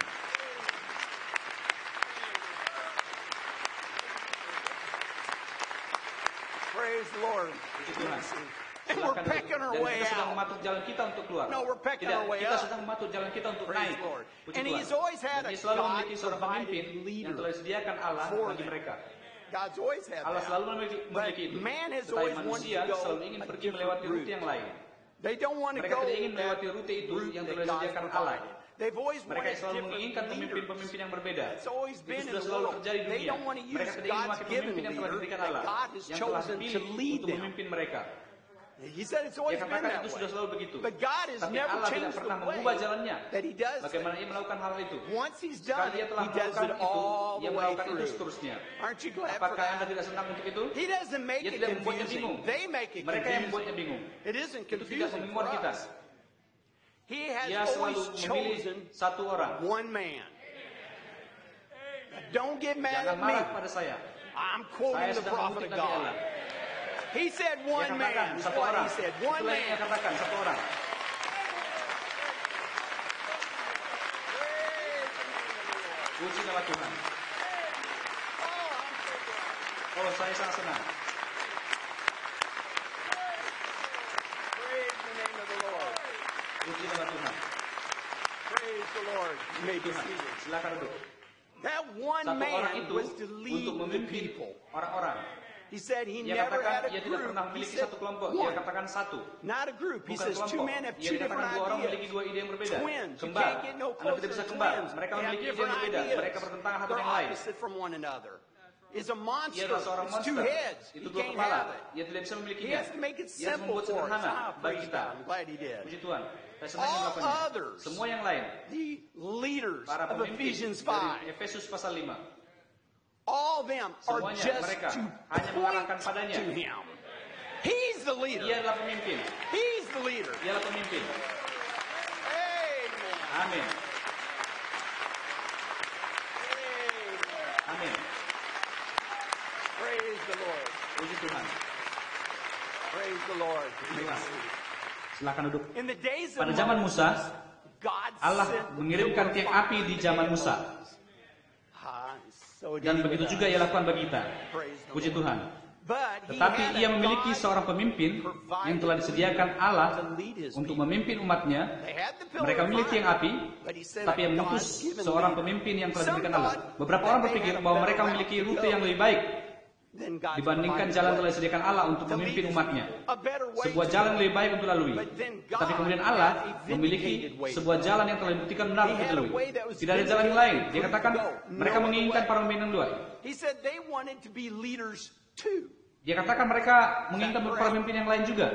Speaker 1: Praise the Lord.
Speaker 2: Puji Tuhan.
Speaker 1: And we're
Speaker 2: Silakan
Speaker 1: pecking our
Speaker 2: dan
Speaker 1: way
Speaker 2: kita sedang
Speaker 1: out.
Speaker 2: mematuk jalan kita untuk keluar.
Speaker 1: No, we're pecking
Speaker 2: Tidak,
Speaker 1: our way
Speaker 2: kita
Speaker 1: up.
Speaker 2: sedang mematuk jalan kita untuk
Speaker 1: Praise
Speaker 2: naik.
Speaker 1: the Lord.
Speaker 2: Puji
Speaker 1: And
Speaker 2: Tuhan.
Speaker 1: he's always had
Speaker 2: Dan
Speaker 1: a
Speaker 2: dia selalu memiliki seorang
Speaker 1: God-provided
Speaker 2: pemimpin
Speaker 1: leader
Speaker 2: yang telah disediakan Allah
Speaker 1: for
Speaker 2: bagi
Speaker 1: them.
Speaker 2: mereka.
Speaker 1: God's always had
Speaker 2: Allah
Speaker 1: that.
Speaker 2: selalu memiliki itu.
Speaker 1: man has
Speaker 2: Tetapi
Speaker 1: always wanted
Speaker 2: manusia
Speaker 1: to go
Speaker 2: selalu ingin
Speaker 1: a
Speaker 2: pergi
Speaker 1: different
Speaker 2: melewati rute
Speaker 1: route.
Speaker 2: yang lain.
Speaker 1: They don't want to
Speaker 2: Mereka
Speaker 1: go
Speaker 2: tidak ingin
Speaker 1: that
Speaker 2: melewati rute itu
Speaker 1: route
Speaker 2: yang
Speaker 1: that
Speaker 2: telah
Speaker 1: God's
Speaker 2: disediakan Allah.
Speaker 1: provided. They've always
Speaker 2: Mereka
Speaker 1: wanted
Speaker 2: selalu
Speaker 1: different
Speaker 2: menginginkan
Speaker 1: leaders.
Speaker 2: pemimpin-pemimpin yang berbeda.
Speaker 1: It's always been
Speaker 2: Itu
Speaker 1: in
Speaker 2: sudah
Speaker 1: the
Speaker 2: selalu
Speaker 1: world.
Speaker 2: terjadi di
Speaker 1: They
Speaker 2: dunia.
Speaker 1: don't want to use
Speaker 2: Mereka tidak ingin
Speaker 1: God's
Speaker 2: memakai
Speaker 1: given
Speaker 2: pemimpin yang telah
Speaker 1: leader
Speaker 2: diberikan
Speaker 1: that
Speaker 2: Allah,
Speaker 1: God has
Speaker 2: yang telah
Speaker 1: chosen to
Speaker 2: dipilih
Speaker 1: lead
Speaker 2: untuk
Speaker 1: them.
Speaker 2: memimpin mereka.
Speaker 1: He said it's
Speaker 2: Dia
Speaker 1: always been
Speaker 2: katakan
Speaker 1: that
Speaker 2: itu sudah
Speaker 1: way.
Speaker 2: selalu begitu.
Speaker 1: But God has
Speaker 2: Tapi
Speaker 1: never
Speaker 2: Allah tidak
Speaker 1: changed
Speaker 2: pernah
Speaker 1: the
Speaker 2: mengubah
Speaker 1: way
Speaker 2: jalannya.
Speaker 1: that He does
Speaker 2: Bagaimana
Speaker 1: things.
Speaker 2: ia melakukan hal itu?
Speaker 1: Once He's done
Speaker 2: Sekali dia
Speaker 1: it,
Speaker 2: telah
Speaker 1: He does
Speaker 2: melakukan
Speaker 1: it
Speaker 2: itu,
Speaker 1: all
Speaker 2: ia
Speaker 1: the way
Speaker 2: melakukan itu
Speaker 1: through.
Speaker 2: seterusnya.
Speaker 1: Aren't you glad for
Speaker 2: Apakah Anda
Speaker 1: that?
Speaker 2: tidak senang untuk itu?
Speaker 1: He doesn't make
Speaker 2: Dia
Speaker 1: it
Speaker 2: tidak membuatnya bingung.
Speaker 1: confusing. They make it
Speaker 2: Mereka yang membuatnya
Speaker 1: confusing.
Speaker 2: bingung.
Speaker 1: It isn't
Speaker 2: Itu tidak
Speaker 1: confusing for
Speaker 2: membingungkan kita.
Speaker 1: us. He has
Speaker 2: Dia selalu
Speaker 1: always
Speaker 2: memilih
Speaker 1: chosen
Speaker 2: satu orang.
Speaker 1: one man. Don't get mad
Speaker 2: Jangan
Speaker 1: at me.
Speaker 2: marah pada saya.
Speaker 1: I'm
Speaker 2: Saya
Speaker 1: quoting the
Speaker 2: sedang
Speaker 1: prophet
Speaker 2: mengutip
Speaker 1: of
Speaker 2: Nabi Allah.
Speaker 1: God. He said
Speaker 2: Dia
Speaker 1: one
Speaker 2: katakan
Speaker 1: man. That's
Speaker 2: satu
Speaker 1: what
Speaker 2: orang.
Speaker 1: he said. One
Speaker 2: Itulah yang dia
Speaker 1: man.
Speaker 2: katakan satu orang. Puji nama Tuhan. Oh, saya sangat senang.
Speaker 1: Praise the name of the Lord.
Speaker 2: Puji nama Tuhan.
Speaker 1: Praise the Lord. You may be
Speaker 2: Tuhan,
Speaker 1: seated.
Speaker 2: silakan duduk.
Speaker 1: That one
Speaker 2: Satu orang
Speaker 1: man
Speaker 2: itu
Speaker 1: was to
Speaker 2: untuk
Speaker 1: lead the
Speaker 2: memimpin
Speaker 1: people.
Speaker 2: orang-orang.
Speaker 1: He said he
Speaker 2: Dia
Speaker 1: never had
Speaker 2: katakan
Speaker 1: a
Speaker 2: ia tidak
Speaker 1: group.
Speaker 2: pernah
Speaker 1: He
Speaker 2: memiliki
Speaker 1: said
Speaker 2: satu kelompok. Dia
Speaker 1: one,
Speaker 2: katakan satu,
Speaker 1: not a group. He
Speaker 2: bukan
Speaker 1: says two
Speaker 2: kelompok.
Speaker 1: men have
Speaker 2: Ia
Speaker 1: two different
Speaker 2: dikatakan dua orang memiliki
Speaker 1: ideas.
Speaker 2: dua ide yang berbeda.
Speaker 1: Twins. You
Speaker 2: Kembar.
Speaker 1: can't get no
Speaker 2: Anda
Speaker 1: closer
Speaker 2: tidak bisa
Speaker 1: to
Speaker 2: kembar.
Speaker 1: twins.
Speaker 2: Mereka
Speaker 1: They have
Speaker 2: memiliki ide yang
Speaker 1: different
Speaker 2: berbeda.
Speaker 1: ideas.
Speaker 2: Mereka bertentangan satu
Speaker 1: They're
Speaker 2: dengan lain.
Speaker 1: opposite from one another. It's a
Speaker 2: Ia
Speaker 1: monster.
Speaker 2: adalah seorang
Speaker 1: It's two
Speaker 2: monster.
Speaker 1: heads.
Speaker 2: Itu
Speaker 1: You
Speaker 2: dua
Speaker 1: can't
Speaker 2: kepala.
Speaker 1: have it.
Speaker 2: Ia tidak bisa
Speaker 1: He
Speaker 2: memilikinya.
Speaker 1: has to make it
Speaker 2: Ia harus
Speaker 1: simple
Speaker 2: membuat
Speaker 1: for us.
Speaker 2: sederhana bagi
Speaker 1: Praise
Speaker 2: kita.
Speaker 1: God. I'm glad he did.
Speaker 2: Puji Tuhan. Saya senang
Speaker 1: All
Speaker 2: melakukannya.
Speaker 1: others,
Speaker 2: Semua yang lain,
Speaker 1: the leaders
Speaker 2: para
Speaker 1: of
Speaker 2: pemimpin
Speaker 1: Ephesians
Speaker 2: dari
Speaker 1: 5,
Speaker 2: Efesus pasal 5,
Speaker 1: all of them are
Speaker 2: semuanya
Speaker 1: just
Speaker 2: mereka
Speaker 1: to
Speaker 2: hanya mengarahkan
Speaker 1: point
Speaker 2: padanya.
Speaker 1: to him. He's the
Speaker 2: Ia
Speaker 1: leader.
Speaker 2: adalah pemimpin.
Speaker 1: He's the leader.
Speaker 2: Ia adalah pemimpin.
Speaker 1: Amen.
Speaker 2: Amin.
Speaker 1: Amen.
Speaker 2: Amin.
Speaker 1: Praise the Lord.
Speaker 2: Puji Tuhan.
Speaker 1: Praise the Lord.
Speaker 2: Tuhan. Silakan duduk.
Speaker 1: In the days of
Speaker 2: Pada zaman Musa,
Speaker 1: God
Speaker 2: Allah
Speaker 1: sent
Speaker 2: mengirimkan tiang api di zaman Musa.
Speaker 1: So
Speaker 2: Dan begitu juga ia lakukan bagi kita. Puji Tuhan. Tetapi ia memiliki seorang pemimpin yang telah disediakan Allah untuk memimpin umatnya. Mereka memiliki tiang api, tapi yang mengutus seorang pemimpin yang telah diberikan Allah. Beberapa orang berpikir bahwa mereka memiliki rute yang lebih baik dibandingkan jalan telah disediakan Allah untuk memimpin umatnya. Sebuah jalan lebih baik untuk lalui. Tapi kemudian Allah memiliki sebuah jalan yang telah dibuktikan benar untuk dilalui. Tidak ada jalan yang lain. Dia katakan mereka menginginkan para pemimpin yang dua. Dia katakan mereka menginginkan para pemimpin yang lain juga.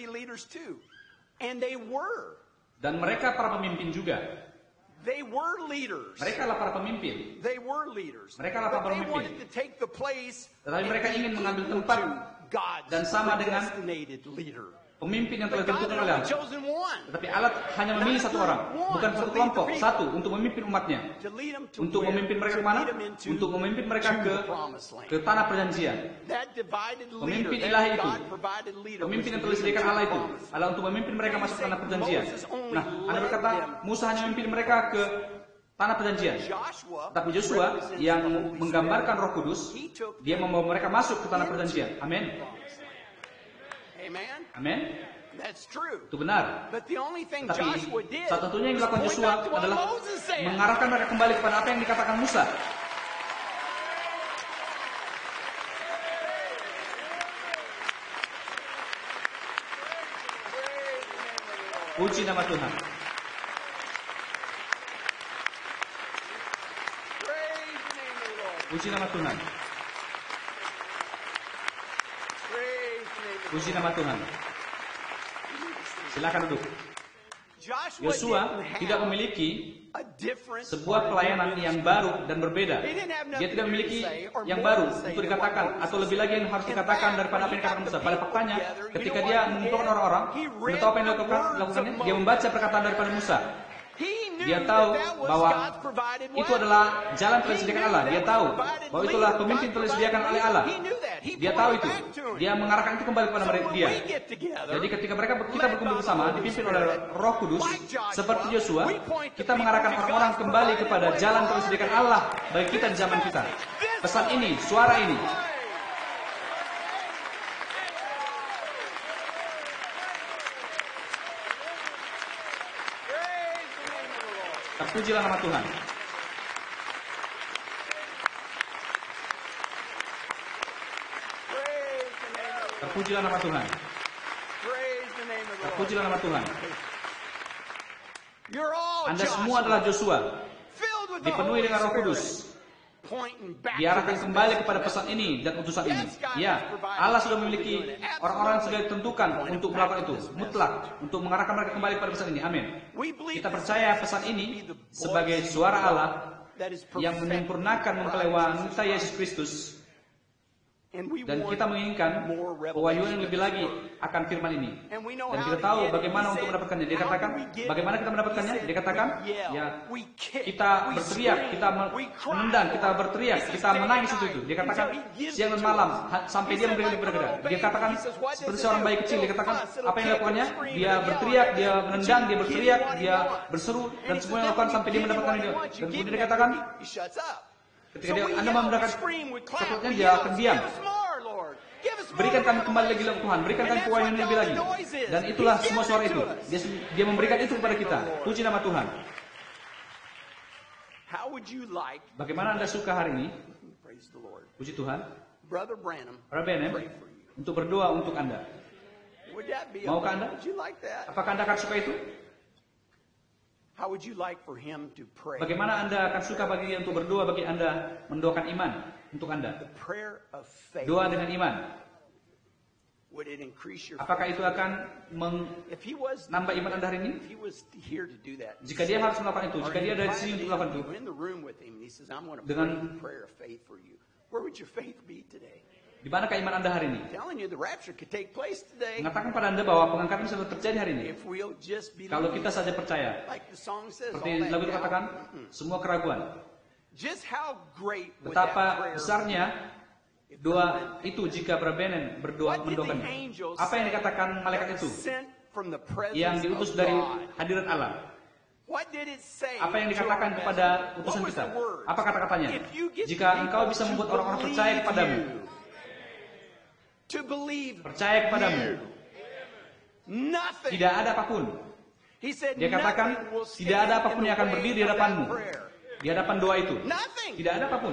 Speaker 2: Dan mereka para pemimpin juga. Mereka adalah para pemimpin. Mereka adalah para pemimpin. Tetapi mereka ingin mengambil tempat dan sama dengan pemimpin yang telah ditentukan oleh Allah. Tetapi Allah hanya memilih satu orang, bukan satu kelompok, satu untuk memimpin umatnya. Untuk memimpin mereka kemana? Untuk memimpin mereka ke tanah perjanjian. Pemimpin ilahi itu, pemimpin yang telah disediakan Allah itu, adalah untuk memimpin mereka masuk ke tanah perjanjian. Nah, Anda berkata, Musa hanya memimpin mereka ke tanah perjanjian. Tapi Joshua yang menggambarkan Roh Kudus, dia membawa mereka masuk ke tanah perjanjian. Amin. Amin. Itu benar. Tapi satu-satunya yang dilakukan Joshua adalah mengarahkan mereka kembali kepada apa yang dikatakan Musa. Puji nama Tuhan. Puji nama Tuhan. Puji nama Tuhan. Silakan duduk. Yosua tidak memiliki sebuah pelayanan yang baru dan berbeda. Dia tidak memiliki yang baru untuk dikatakan, atau lebih lagi yang harus dikatakan daripada apa yang dikatakan Musa. Pada faktanya, ketika dia mengumpulkan orang-orang, dia tahu apa yang dilakukannya, dia membaca perkataan daripada Musa. Dia tahu bahwa itu adalah jalan telah disediakan Allah. Dia tahu bahwa itulah pemimpin telah disediakan oleh Allah. Dia tahu itu. Dia mengarahkan itu kembali kepada mereka dia. Jadi ketika kita berkumpul bersama, dipimpin oleh Roh Kudus, seperti Yosua, kita mengarahkan orang-orang kembali kepada jalan telah disediakan Allah bagi kita di zaman kita. Pesan ini, suara ini. Terpujilah nama Tuhan. Terpujilah nama Tuhan. Terpujilah nama Tuhan. Anda semua adalah Joshua, dipenuhi dengan Roh Kudus, diarahkan kembali kepada pesan ini dan utusan ini. Ya, Allah sudah memiliki orang-orang yang sudah ditentukan untuk melakukan itu, mutlak, untuk mengarahkan mereka kembali kepada pesan ini. Amin. Kita percaya pesan ini sebagai suara Allah yang menyempurnakan mempelai wanita Yesus Kristus. Dan kita menginginkan pewahyuan yang lebih lagi akan firman ini. Dan kita tahu bagaimana untuk mendapatkannya. Dia katakan, bagaimana kita mendapatkannya? Dia katakan, ya, kita berteriak, kita menendang, kita berteriak, kita menangis itu. Dia katakan, siang dan malam, sampai dia memberikan kepada. Dia katakan, seperti seorang bayi kecil, dia katakan, apa yang dilakukannya? Dia berteriak, dia menendang, dia berteriak, dia berseru, dan semua yang dilakukan sampai dia mendapatkan itu. Dan kemudian dia katakan, ketika Anda memberitakan coklatnya, dia akan diam. Berikan kami kembali lagi Tuhan, berikan kami pewahyuan lebih lagi. Dan itulah semua suara itu. Dia memberikan itu kepada kita. Puji nama Tuhan. Bagaimana Anda suka hari ini? Puji Tuhan. Brother Branham untuk berdoa untuk Anda. Maukah Anda? Apakah Anda akan suka itu? Bagaimana Anda akan suka bagi dia untuk berdoa bagi Anda, mendoakan iman untuk Anda? Doa dengan iman. Apakah itu akan menambah iman Anda hari ini? Jika dia harus melakukan itu, jika dia ada di sini untuk melakukan itu, dengan di manakah iman Anda hari ini? Mengatakan pada Anda bahwa pengangkatan sudah terjadi hari ini. Kalau kita saja percaya, seperti lagu itu katakan, semua keraguan. Betapa besarnya doa itu jika Brabenen berdoa mendoakan. Apa yang dikatakan malaikat itu? Yang diutus dari hadirat Allah. Apa yang dikatakan kepada utusan kita? Apa kata-katanya? Jika engkau bisa membuat orang-orang percaya kepadamu, percaya kepadamu, tidak ada apapun. Dia katakan, tidak ada apapun yang akan berdiri di hadapanmu, di hadapan doa itu. Tidak ada apapun.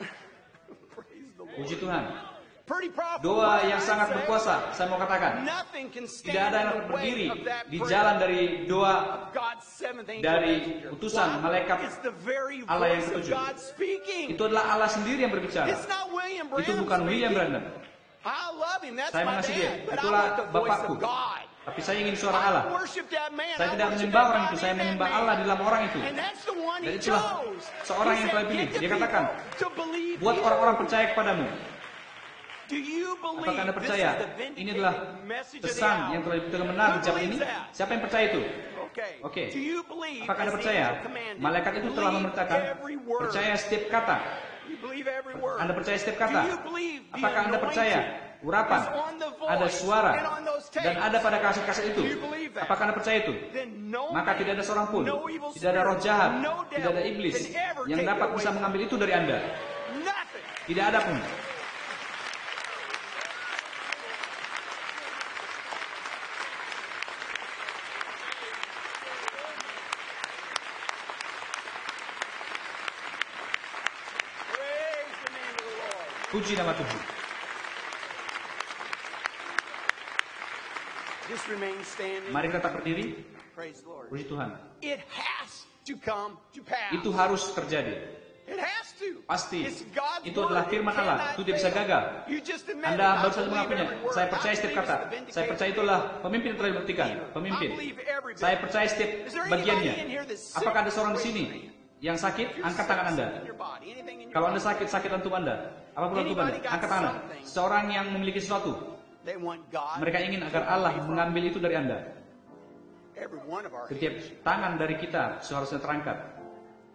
Speaker 2: Puji Tuhan. Doa yang sangat berkuasa, saya mau katakan. Tidak ada yang dapat berdiri di jalan dari doa dari utusan malaikat Allah yang ketujuh. Itu adalah Allah sendiri yang berbicara. Itu bukan William Branham. Saya mengasihi dia. Itulah Bapakku. Tapi saya ingin suara Allah. Saya tidak menyembah orang itu. Saya menyembah Allah di dalam orang itu. Dan itulah seorang yang telah pilih. Dia katakan, buat orang-orang percaya kepadamu. Apakah Anda percaya? Ini adalah pesan yang telah benar di zaman ini. Siapa yang percaya itu? Oke. Apakah Anda percaya? Malaikat itu telah memerintahkan percaya setiap kata. Anda percaya setiap kata? Apakah Anda percaya urapan, ada suara, dan ada pada kaset-kaset itu? Apakah Anda percaya itu? Maka tidak ada seorang pun, tidak ada roh jahat, tidak ada iblis yang dapat bisa mengambil itu dari Anda. Tidak ada pun. Puji nama Tuhan. Mari kita tetap berdiri. Puji Tuhan. Itu harus terjadi. Pasti
Speaker 1: It's God's
Speaker 2: itu adalah
Speaker 1: word.
Speaker 2: firman
Speaker 1: It
Speaker 2: Allah.
Speaker 1: cannot
Speaker 2: Itu tidak bisa
Speaker 1: fail.
Speaker 2: gagal.
Speaker 1: You just admit it.
Speaker 2: Anda
Speaker 1: I
Speaker 2: baru saja
Speaker 1: believe
Speaker 2: mengakuinya.
Speaker 1: every word.
Speaker 2: Saya percaya
Speaker 1: I
Speaker 2: setiap
Speaker 1: believe
Speaker 2: kata.
Speaker 1: it's the vindicated
Speaker 2: Saya percaya itulah pemimpin yang telah dibuktikan. Pemimpin.
Speaker 1: I believe every bit.
Speaker 2: Saya percaya setiap
Speaker 1: Is there
Speaker 2: bagiannya.
Speaker 1: anybody in here that's sick?
Speaker 2: Apakah ada seorang di sini yang sakit? Angkat tangan Anda.
Speaker 1: In your body, anything in your
Speaker 2: Kalau Anda
Speaker 1: body.
Speaker 2: sakit, sakit antum Anda. Apapun antum Anda, angkat tangan. Seorang yang memiliki sesuatu,
Speaker 1: They want God.
Speaker 2: mereka ingin agar Allah mengambil itu dari Anda.
Speaker 1: Every one of our
Speaker 2: Setiap tangan dari kita seharusnya terangkat.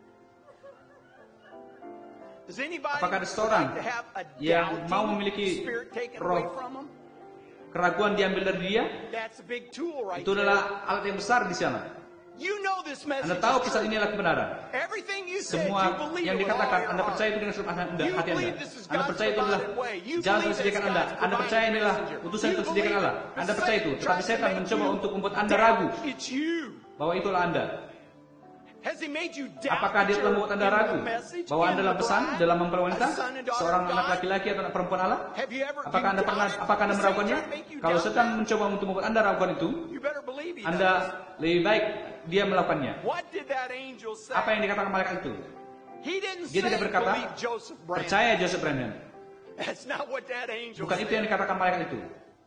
Speaker 1: Does anybody
Speaker 2: Apakah ada seorang
Speaker 1: like to have a
Speaker 2: yang mau
Speaker 1: doubting
Speaker 2: memiliki
Speaker 1: spirit taken
Speaker 2: roh
Speaker 1: away from them?
Speaker 2: keraguan diambil dari dia?
Speaker 1: That's a big tool right
Speaker 2: Itu
Speaker 1: there.
Speaker 2: adalah alat yang besar di sana.
Speaker 1: You know this message.
Speaker 2: Anda tahu
Speaker 1: is
Speaker 2: kisah
Speaker 1: true.
Speaker 2: ini adalah kebenaran.
Speaker 1: Everything you said,
Speaker 2: Semua
Speaker 1: you believe
Speaker 2: yang
Speaker 1: with all
Speaker 2: dikatakan,
Speaker 1: your
Speaker 2: Anda
Speaker 1: heart.
Speaker 2: percaya itu dengan seluruh hati
Speaker 1: You
Speaker 2: Anda.
Speaker 1: believe this is
Speaker 2: Anda
Speaker 1: God's
Speaker 2: percaya itu adalah
Speaker 1: provided way. You
Speaker 2: jalan
Speaker 1: believe
Speaker 2: yang disediakan
Speaker 1: it's
Speaker 2: Anda.
Speaker 1: God's
Speaker 2: Anda percaya
Speaker 1: provided
Speaker 2: inilah
Speaker 1: messenger.
Speaker 2: utusan yang
Speaker 1: You
Speaker 2: disediakan
Speaker 1: believe
Speaker 2: Allah.
Speaker 1: it.
Speaker 2: Anda
Speaker 1: The
Speaker 2: percaya itu.
Speaker 1: Satan
Speaker 2: Tetapi
Speaker 1: tries to
Speaker 2: setan
Speaker 1: make
Speaker 2: mencoba
Speaker 1: you
Speaker 2: untuk membuat Anda
Speaker 1: doubt
Speaker 2: ragu
Speaker 1: it's you.
Speaker 2: bahwa itulah Anda.
Speaker 1: Has he made you doubt
Speaker 2: Apakah dia
Speaker 1: that
Speaker 2: telah
Speaker 1: you're
Speaker 2: membuat Anda
Speaker 1: in the
Speaker 2: ragu
Speaker 1: message,
Speaker 2: bahwa
Speaker 1: in
Speaker 2: Anda
Speaker 1: the
Speaker 2: dalam pesan,
Speaker 1: bride,
Speaker 2: dalam mempelai wanita,
Speaker 1: a son and daughter
Speaker 2: seorang
Speaker 1: of
Speaker 2: anak
Speaker 1: God?
Speaker 2: laki-laki atau anak perempuan Allah?
Speaker 1: Have you ever
Speaker 2: Apakah Anda pernah,
Speaker 1: doubted?
Speaker 2: apakah Anda
Speaker 1: The Satan
Speaker 2: meragukannya?
Speaker 1: trying to make you
Speaker 2: Kalau
Speaker 1: doubt
Speaker 2: setan
Speaker 1: that?
Speaker 2: mencoba untuk membuat Anda ragukan itu,
Speaker 1: You better believe he
Speaker 2: Anda
Speaker 1: does.
Speaker 2: lebih baik dia melakukannya.
Speaker 1: What did that angel say?
Speaker 2: Apa yang dikatakan malaikat itu?
Speaker 1: He didn't
Speaker 2: Dia
Speaker 1: say
Speaker 2: tidak berkata,
Speaker 1: believe Joseph Brandon.
Speaker 2: percaya Joseph Brandon.
Speaker 1: That's not what that angel
Speaker 2: Bukan itu yang
Speaker 1: said.
Speaker 2: dikatakan malaikat itu.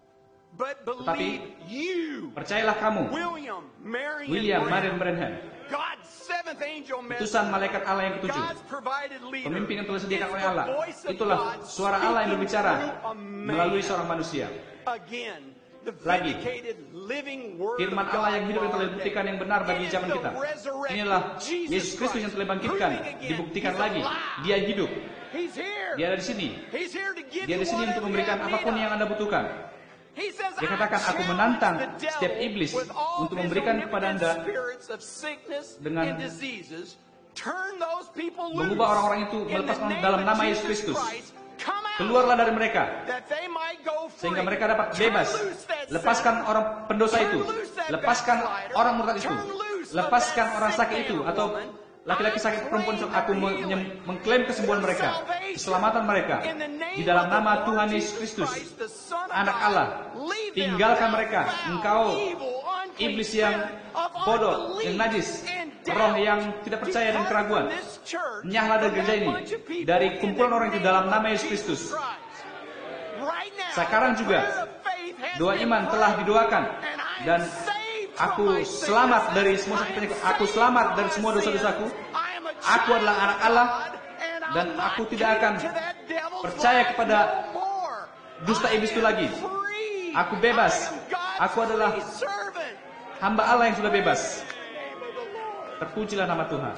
Speaker 1: But
Speaker 2: Tetapi,
Speaker 1: believe you,
Speaker 2: Percayalah kamu,
Speaker 1: William,
Speaker 2: William Marion
Speaker 1: Branham,
Speaker 2: Branham,
Speaker 1: God's seventh angel
Speaker 2: utusan
Speaker 1: messenger,
Speaker 2: malaikat Allah yang ketujuh,
Speaker 1: God's provided leader,
Speaker 2: pemimpin yang telah disediakan
Speaker 1: is
Speaker 2: oleh
Speaker 1: the
Speaker 2: Allah.
Speaker 1: voice of
Speaker 2: Itulah
Speaker 1: God
Speaker 2: suara Allah yang
Speaker 1: speaking
Speaker 2: berbicara
Speaker 1: through a man.
Speaker 2: melalui seorang manusia.
Speaker 1: Again, the
Speaker 2: Lagi,
Speaker 1: vindicated living word
Speaker 2: Firman
Speaker 1: of
Speaker 2: Allah yang
Speaker 1: God
Speaker 2: hidup yang
Speaker 1: for
Speaker 2: telah
Speaker 1: our
Speaker 2: dibuktikan
Speaker 1: day.
Speaker 2: yang benar bagi
Speaker 1: It is
Speaker 2: zaman
Speaker 1: the
Speaker 2: kita.
Speaker 1: resurrected
Speaker 2: Inilah
Speaker 1: Jesus
Speaker 2: Yesus Kristus yang telah bangkitkan,
Speaker 1: proving again
Speaker 2: dibuktikan
Speaker 1: he's
Speaker 2: lagi.
Speaker 1: alive.
Speaker 2: Dia hidup.
Speaker 1: He's here.
Speaker 2: Dia ada di sini.
Speaker 1: He's here to give
Speaker 2: Dia
Speaker 1: you
Speaker 2: di sini untuk
Speaker 1: whatever
Speaker 2: memberikan
Speaker 1: you have
Speaker 2: apapun
Speaker 1: need
Speaker 2: yang
Speaker 1: of.
Speaker 2: Anda butuhkan.
Speaker 1: He says,
Speaker 2: Dia
Speaker 1: "I
Speaker 2: katakan, aku
Speaker 1: challenge
Speaker 2: menantang
Speaker 1: the devil
Speaker 2: setiap iblis
Speaker 1: with all
Speaker 2: untuk
Speaker 1: his
Speaker 2: memberikan kepada
Speaker 1: omnipotent
Speaker 2: Anda
Speaker 1: spirits of sickness
Speaker 2: dengan
Speaker 1: and diseases, turn those people loose
Speaker 2: mengubah orang-orang itu,
Speaker 1: in the
Speaker 2: melepaskan
Speaker 1: name
Speaker 2: dalam
Speaker 1: of
Speaker 2: nama Yesus
Speaker 1: Jesus
Speaker 2: Kristus.
Speaker 1: Christ. Come out,
Speaker 2: Keluarlah dari mereka,
Speaker 1: that they might go free.
Speaker 2: sehingga mereka dapat
Speaker 1: Turn
Speaker 2: bebas.
Speaker 1: loose that
Speaker 2: Lepaskan
Speaker 1: sinner.
Speaker 2: orang pendosa
Speaker 1: Turn
Speaker 2: itu.
Speaker 1: loose that
Speaker 2: Lepaskan
Speaker 1: backslider.
Speaker 2: orang murtad itu.
Speaker 1: Turn loose of
Speaker 2: Lepaskan
Speaker 1: that
Speaker 2: orang
Speaker 1: sick
Speaker 2: sakit itu.
Speaker 1: man or
Speaker 2: Atau
Speaker 1: woman.
Speaker 2: laki-laki sakit perempuan. Aku mengklaim kesembuhan mereka, keselamatan mereka.
Speaker 1: In the name
Speaker 2: Di dalam
Speaker 1: of the
Speaker 2: nama
Speaker 1: Lord
Speaker 2: Tuhan
Speaker 1: Jesus
Speaker 2: Yesus Kristus,
Speaker 1: Christ, the Son of
Speaker 2: Anak
Speaker 1: God,
Speaker 2: Allah.
Speaker 1: leave them,
Speaker 2: Tinggalkan
Speaker 1: thou
Speaker 2: mereka.
Speaker 1: foul,
Speaker 2: Engkau
Speaker 1: evil, unclean
Speaker 2: iblis yang
Speaker 1: spirit of
Speaker 2: bodoh,
Speaker 1: unbelief
Speaker 2: yang najis,
Speaker 1: and doubt.
Speaker 2: roh yang tidak percaya dan
Speaker 1: Depart
Speaker 2: keraguan.
Speaker 1: from this church,
Speaker 2: Nyahlah dari
Speaker 1: from
Speaker 2: gereja
Speaker 1: that
Speaker 2: ini,
Speaker 1: bunch of people,
Speaker 2: dari
Speaker 1: in
Speaker 2: kumpulan
Speaker 1: the
Speaker 2: orang itu
Speaker 1: name
Speaker 2: dalam
Speaker 1: of
Speaker 2: nama Yesus
Speaker 1: Jesus
Speaker 2: Kristus.
Speaker 1: Christ. Right now,
Speaker 2: Sekarang
Speaker 1: the
Speaker 2: juga,
Speaker 1: prayer of faith has
Speaker 2: doa
Speaker 1: been
Speaker 2: iman telah
Speaker 1: prayed,
Speaker 2: didoakan,
Speaker 1: and I am
Speaker 2: dan
Speaker 1: saved
Speaker 2: aku
Speaker 1: from my
Speaker 2: selamat
Speaker 1: sicknesses.
Speaker 2: dari semua
Speaker 1: I
Speaker 2: sakit
Speaker 1: am
Speaker 2: penyakit. Aku
Speaker 1: saved
Speaker 2: selamat
Speaker 1: from
Speaker 2: dari
Speaker 1: my
Speaker 2: semua dosa-dosaku.
Speaker 1: sins. I am a
Speaker 2: Aku adalah
Speaker 1: child
Speaker 2: anak
Speaker 1: of
Speaker 2: Allah,
Speaker 1: God, and I'll
Speaker 2: dan
Speaker 1: not
Speaker 2: aku tidak
Speaker 1: cater
Speaker 2: akan
Speaker 1: to that devil's
Speaker 2: percaya
Speaker 1: lies
Speaker 2: kepada
Speaker 1: no more.
Speaker 2: dusta
Speaker 1: I
Speaker 2: iblis itu
Speaker 1: am
Speaker 2: lagi.
Speaker 1: free.
Speaker 2: Aku bebas.
Speaker 1: I am God's
Speaker 2: Aku adalah
Speaker 1: free servant.
Speaker 2: hamba Allah yang sudah bebas.
Speaker 1: Name of the Lord.
Speaker 2: Terpujilah nama Tuhan.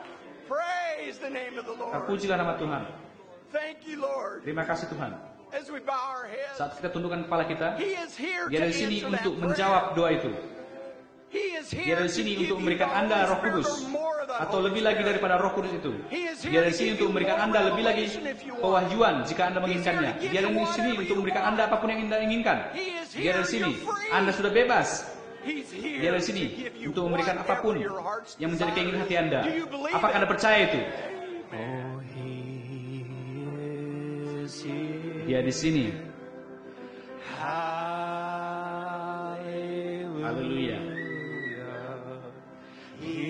Speaker 1: Praise the name of the Lord.
Speaker 2: Terpujilah nama Tuhan.
Speaker 1: Thank you, Lord.
Speaker 2: Terima kasih Tuhan.
Speaker 1: As we bow our heads,
Speaker 2: Saat kita tundukkan kepala kita,
Speaker 1: He is here
Speaker 2: Dia
Speaker 1: to
Speaker 2: ada di sini
Speaker 1: answer that
Speaker 2: untuk
Speaker 1: prayer.
Speaker 2: menjawab doa itu.
Speaker 1: He is
Speaker 2: Dia
Speaker 1: here
Speaker 2: ada di
Speaker 1: to
Speaker 2: sini
Speaker 1: give
Speaker 2: untuk
Speaker 1: you
Speaker 2: memberikan
Speaker 1: the
Speaker 2: Anda
Speaker 1: Holy
Speaker 2: Roh
Speaker 1: Spirit
Speaker 2: Kudus,
Speaker 1: or more than
Speaker 2: atau
Speaker 1: Holy
Speaker 2: lebih lagi
Speaker 1: Spirit.
Speaker 2: daripada Roh Kudus itu.
Speaker 1: He is here
Speaker 2: Dia ada
Speaker 1: to
Speaker 2: di sini
Speaker 1: give
Speaker 2: untuk
Speaker 1: you
Speaker 2: memberikan
Speaker 1: more
Speaker 2: Anda lebih lagi
Speaker 1: revelation if you want.
Speaker 2: pewahyuan jika Anda
Speaker 1: He's
Speaker 2: menginginkannya.
Speaker 1: here to give
Speaker 2: Dia ada
Speaker 1: you
Speaker 2: di sini
Speaker 1: whatever
Speaker 2: untuk
Speaker 1: you
Speaker 2: memberikan
Speaker 1: want.
Speaker 2: Anda apapun yang Anda inginkan.
Speaker 1: He is
Speaker 2: Dia ada
Speaker 1: here,
Speaker 2: di sini.
Speaker 1: you're free.
Speaker 2: Anda sudah bebas.
Speaker 1: He's here
Speaker 2: Dia ada di
Speaker 1: to
Speaker 2: sini
Speaker 1: give you
Speaker 2: untuk memberikan
Speaker 1: whatever
Speaker 2: apapun
Speaker 1: your heart's
Speaker 2: yang menjadi keinginan hati
Speaker 1: desire.
Speaker 2: Anda.
Speaker 1: Do you believe
Speaker 2: Apakah
Speaker 1: it?
Speaker 2: Anda percaya itu?
Speaker 1: Oh, He is here.
Speaker 2: Dia di sini.
Speaker 1: Hallelujah.
Speaker 2: Haleluya.
Speaker 1: He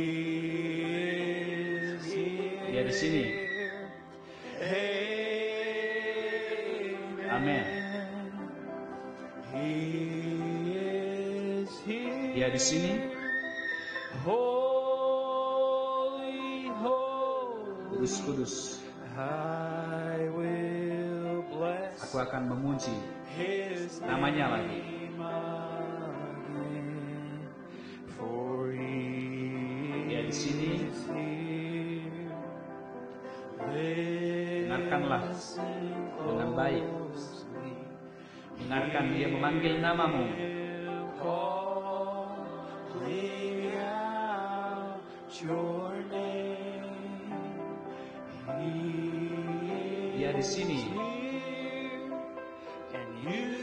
Speaker 1: is here.
Speaker 2: Dia di sini.
Speaker 1: Amen.
Speaker 2: Amin.
Speaker 1: He is here.
Speaker 2: Dia di sini.
Speaker 1: Holy, holy.
Speaker 2: Kudus-kudus.
Speaker 1: I will bless
Speaker 2: Aku akan memuji
Speaker 1: His
Speaker 2: namanya lagi.
Speaker 1: name again, for He
Speaker 2: Dia di sini.
Speaker 1: is here.
Speaker 2: Dengarkanlah
Speaker 1: Listen
Speaker 2: dengan baik.
Speaker 1: closely.
Speaker 2: Dengarkan Dia memanggil namamu.
Speaker 1: Calling out your name. He
Speaker 2: Dia di sini.
Speaker 1: is here, and you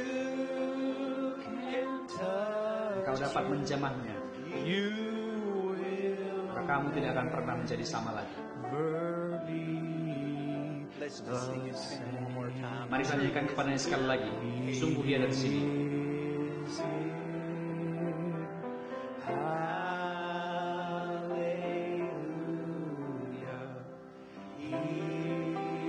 Speaker 1: can
Speaker 2: Engkau
Speaker 1: touch.
Speaker 2: dapat menjamahnya.
Speaker 1: You will
Speaker 2: Maka kamu tidak akan pernah menjadi sama lagi.
Speaker 1: never be the same.
Speaker 2: Mari saya nyanyikan kepadanya sekali lagi. Sungguh Dia ada di sini.
Speaker 1: Is here. Hallelujah. He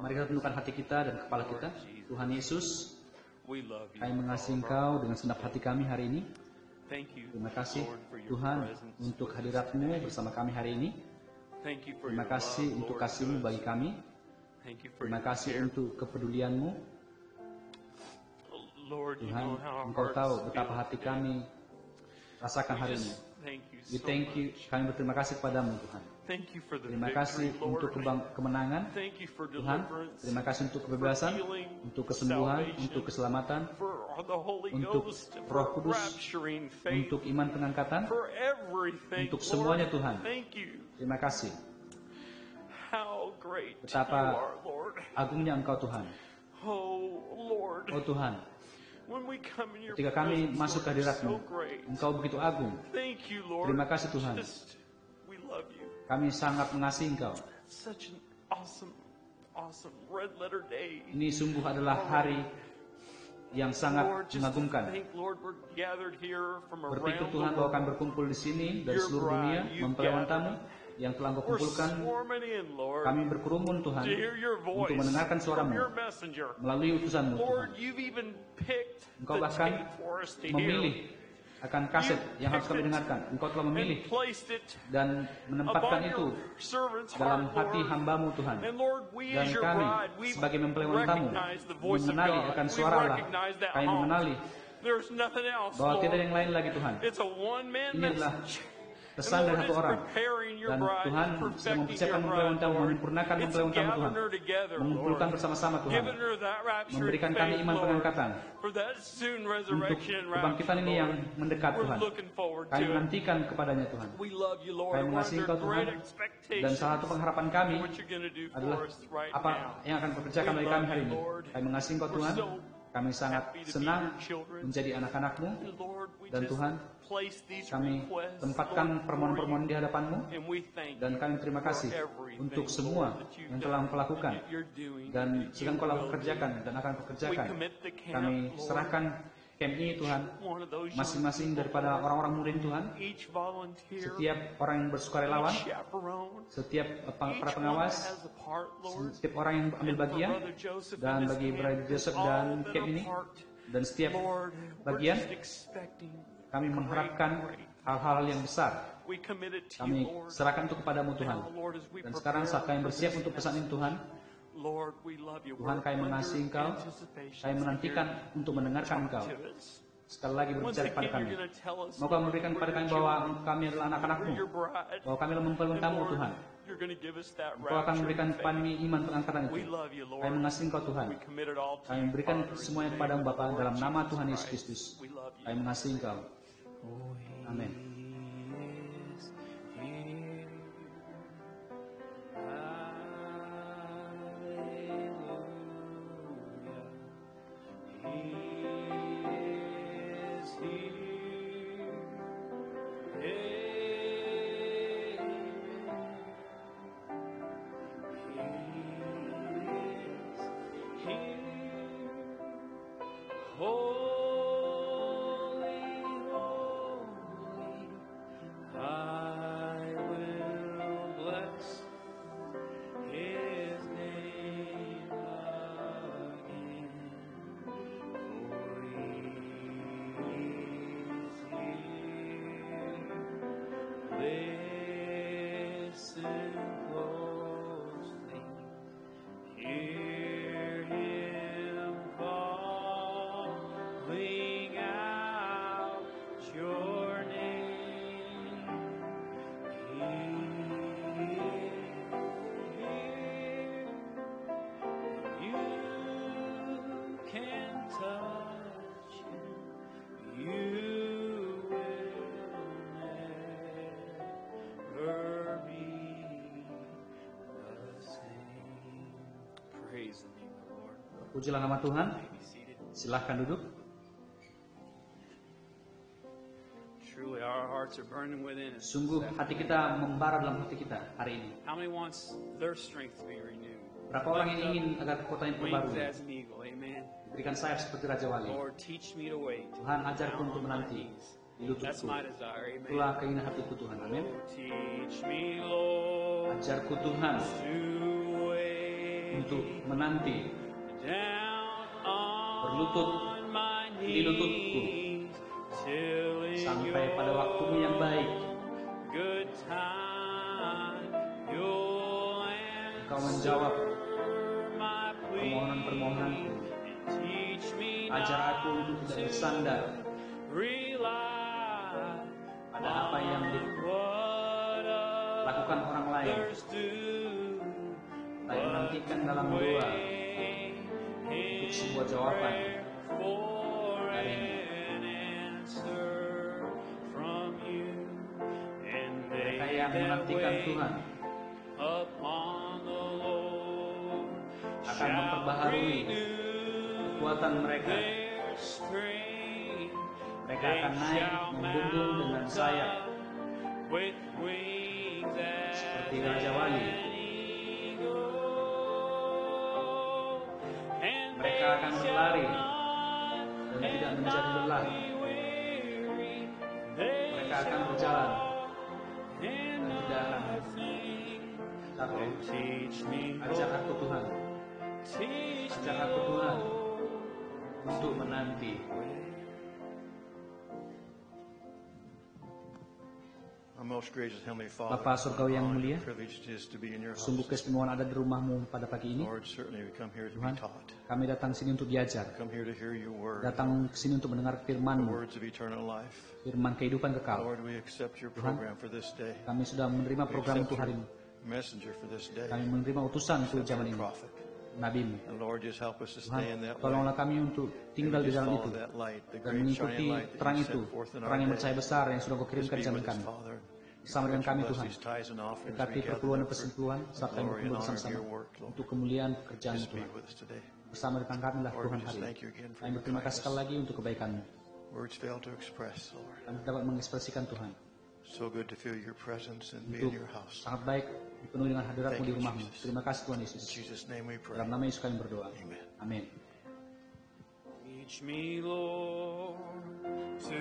Speaker 2: Mari kita tundukkan hati kita dan kepala kita. Tuhan Yesus, kami mengasihi Engkau dengan segenap hati kami hari ini. Terima kasih Tuhan untuk hadirat-Mu bersama kami hari ini. Terima kasih untuk kasih-Mu bagi kami. Terima kasih untuk kepedulian-Mu. Tuhan, Engkau tahu betapa hati kami rasakan hari ini. We thank you. Kami berterima kasih kepadamu Tuhan. Terima kasih untuk kemenangan Tuhan. Terima kasih untuk kebebasan, untuk kesembuhan, untuk keselamatan, untuk Roh Kudus, untuk iman pengangkatan, untuk semuanya Tuhan. Terima kasih. Betapa agungnya Engkau Tuhan. Oh Tuhan, ketika kami masuk ke hadirat-Mu, Engkau begitu agung. Terima kasih Tuhan. Kami sangat mengasihi Engkau. Ini sungguh adalah hari yang sangat mengagumkan. Berpikir Tuhan bahwa kami berkumpul di sini dari seluruh dunia, mempelai tamu yang telah Engkau kumpulkan. Kami berkerumun Tuhan untuk mendengarkan suara-Mu melalui utusan-Mu Tuhan. Engkau bahkan memilih akan kaset yang harus kami dengarkan. Engkau telah memilih dan menempatkan itu dalam hati hamba-Mu Tuhan. Dan kami sebagai mempelai wanitamu mengenali akan suara Allah. Kami mengenali bahwa tidak ada yang lain lagi Tuhan. Ini adalah pesan dari satu orang. Dan Tuhan sedang mempersiapkan mempelai wanitamu, menyempurnakan mempelai wanitamu Tuhan. Mengumpulkan bersama-sama Tuhan. Memberikan kami iman pengangkatan. Untuk kebangkitan ini yang mendekat Tuhan. Kami menantikan kepadanya Tuhan. Kami mengasihi Engkau Tuhan. Dan salah satu pengharapan kami adalah apa yang akan Kau kerjakan bagi kami hari ini. Kami mengasihi Engkau Tuhan. Kami sangat senang menjadi anak-anak-Mu. Dan Tuhan, kami tempatkan permohonan-permohonan di hadapan-Mu. Dan kami terima kasih untuk semua yang telah Engkau lakukan. Dan sedang Kau kerjakan dan akan Kau kerjakan. Kami serahkan camp ini Tuhan, masing-masing daripada orang-orang muda ini Tuhan. Setiap orang yang bersukarelawan, setiap para pengawas, setiap orang yang ambil bagian, dan bagi Brother Joseph dan camp ini, dan setiap bagian, kami mengharapkan hal-hal yang besar. Kami serahkan itu kepadamu Tuhan. Dan sekarang saat kami bersiap untuk pesan ini Tuhan, Tuhan, kami mengasihi Engkau. Kami menantikan untuk mendengarkan Engkau. Sekali lagi berbicara kepada kami. Mau Kau memberikan kepada kami bahwa kami adalah anak-anak-Mu, bahwa kami adalah mempelai wanitamu Tuhan. Engkau akan memberikan kepada kami iman pengangkatan itu. Kami mengasihi Engkau Tuhan. Kami memberikan semuanya kepada-Mu Bapa dalam nama Tuhan Yesus Kristus. Kami mengasihi Engkau. Amin. Pujilah nama Tuhan. Silahkan duduk. Sungguh hati kita membara dalam hati kita hari ini. Berapa orang yang ingin agar kekuatannya perbarui? Berikan sayap seperti Raja Wali. Tuhan, ajarku untuk menanti di lututku. Itulah keinginan hatiku Tuhan. Amin. Ajarku Tuhan untuk menanti, berlutut di lututku sampai pada waktumu yang baik. Engkau menjawab permohonan-permohonanku. Ajar aku untuk tidak bersandar pada apa yang dilakukan orang lain, tapi menantikan dalam doa untuk sebuah jawaban darimu. Mereka yang menantikan Tuhan akan memperbaharui kekuatan mereka. Mereka akan naik membumbung dengan sayap seperti Raja Wali. Mereka akan berlari dan tidak menjadi lelah. Mereka akan berjalan dan tidak akan capek. Ajar aku Tuhan, ajar aku Tuhan untuk menanti. Bapa Surgawi yang mulia, sungguh keistimewaan ada di rumahmu pada pagi ini. Tuhan, kami datang sini untuk diajar, datang sini untuk mendengar firman-Mu, firman kehidupan kekal. Tuhan, kami sudah menerima program untuk hari ini. Kami menerima utusan untuk zaman ini, Nabi-Mu. Tuhan, tolonglah kami untuk tinggal di dalam itu dan mengikuti terang itu, terang yang bercahaya besar yang sudah Kau kirimkan di zaman kami. Bersama dengan kami Tuhan, dekati perpuluhan dan persempuhan serta yang berkumpul bersama-sama untuk kemuliaan pekerjaan Tuhan. Bersama dengan kami lah Tuhan hari ini. Kami berterima kasih sekali lagi untuk kebaikan-Mu. Kami dapat mengekspresikan Tuhan. Untuk sangat baik dipenuhi dengan hadirat-Mu di rumah-Mu. Terima kasih Tuhan Yesus. Dalam nama Yesus kami berdoa. Amin. Teach me, Lord, to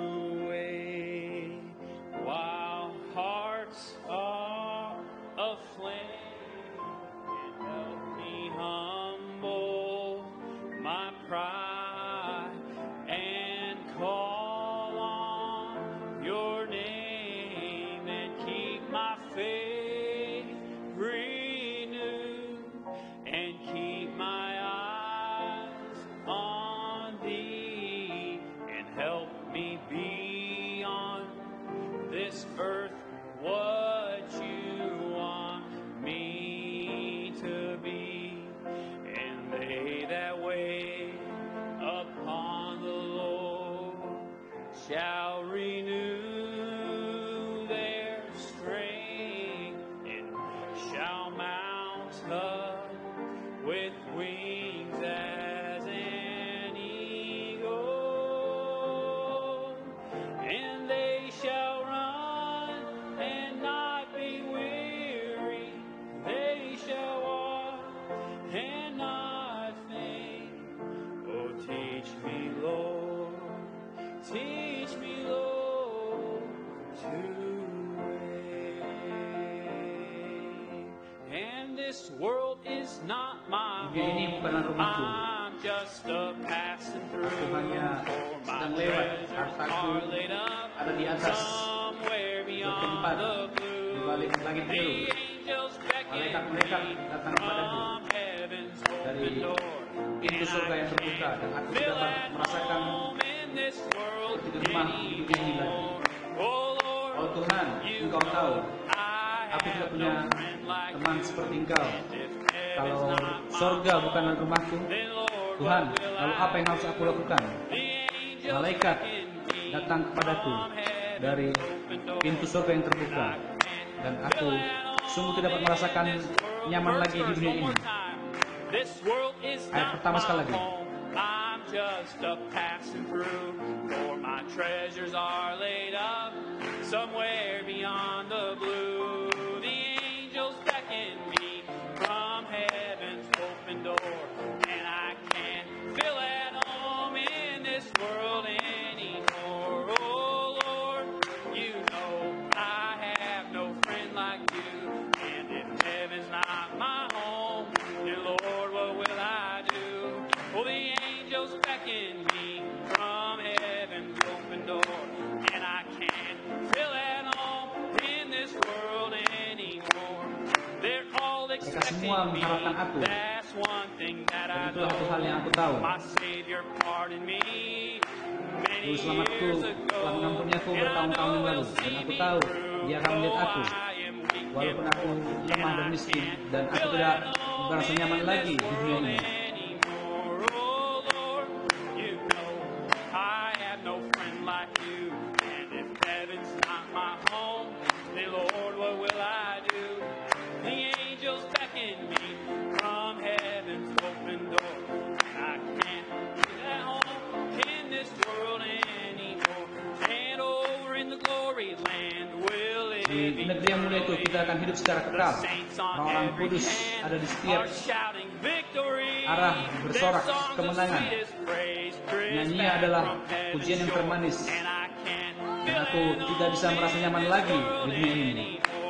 Speaker 2: wait while hearts are aflame, and help me humble my pride and call on Your name and keep my faith renewed and keep my eyes on Thee and help me be on this earth what You want me to be. And they that wait upon the Lord shall renew their strength and shall mount up with wings as an eagle, and they shall run and not be weary, they shall walk and not faint. Oh, teach me, Lord, teach me, Lord, to wait. And this world is not my home, I'm just a passing through, for my treasures are laid up somewhere beyond the blue. The angels beckon me from heaven's open door, and I can't feel at home in this world anymore. Oh Lord, Tuhan, Engkau tahu, aku tidak punya teman seperti Engkau. Kalau sorga bukanlah rumahku, Tuhan, lalu apa yang harus aku lakukan? Malaikat datang kepadaku dari pintu surga yang terbuka, dan aku sungguh tidak dapat merasakan nyaman lagi di dunia ini. Ayat pertama sekali lagi.
Speaker 4: I'm just a passing through, for my treasures are laid up somewhere beyond the blue. The angels beckon me from heaven's open door, and I can't feel at home in this world anymore. Oh Lord, You know I have no friend like You, and if heaven's not my home, then
Speaker 2: semua mengharapkan aku. Dan itulah satu hal yang aku tahu. Juru selamatku telah mengampuni aku bertahun-tahun yang lalu. Dan aku tahu Dia akan melihat aku. Walaupun aku lemah dan miskin, dan aku tidak merasa nyaman lagi di dunia ini. Di negeri yang mulia itu kita akan hidup secara kekal. Orang-orang kudus ada di setiap arah bersorak kemenangan. Nyanyinya adalah pujian yang termanis. Dan aku tidak bisa merasa nyaman lagi di dunia ini.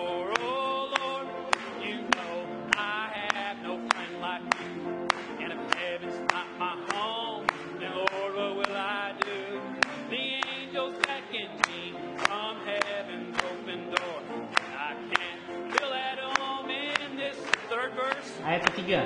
Speaker 2: Ayat ketiga.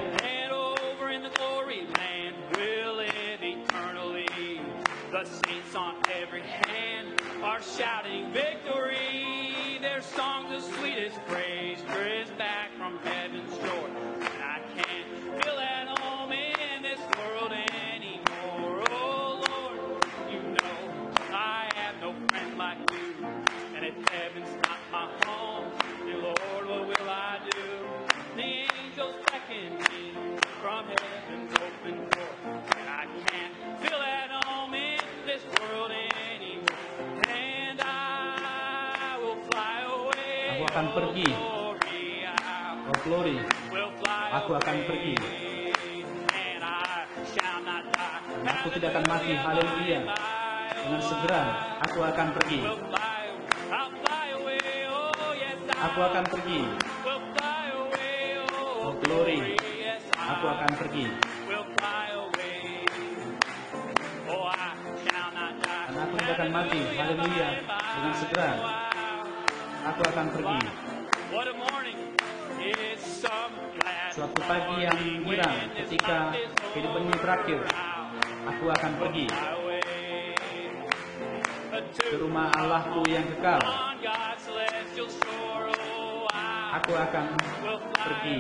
Speaker 2: The saints on every hand are shouting victory. Their songs of sweetest praise drifts back from heaven's shore. And I can't feel at home in this world anymore. Oh Lord, you know I have no friend like you. And if heaven's not my home, dear Lord, what will I do? The angels beckon me from heaven's open door. And I can't feel at home in this world anymore. And I will fly away. Aku akan pergi. Oh glory. Aku akan pergi. Aku tidak akan mati. Haleluya. Dengan segera aku akan pergi. Aku akan pergi. Oh glory. Aku akan pergi. Dan aku tidak akan mati. Haleluya. Dengan segera aku akan pergi. Suatu pagi yang girang ketika kehidupan ini berakhir, aku akan pergi ke rumah Allahku yang kekal. Aku akan pergi.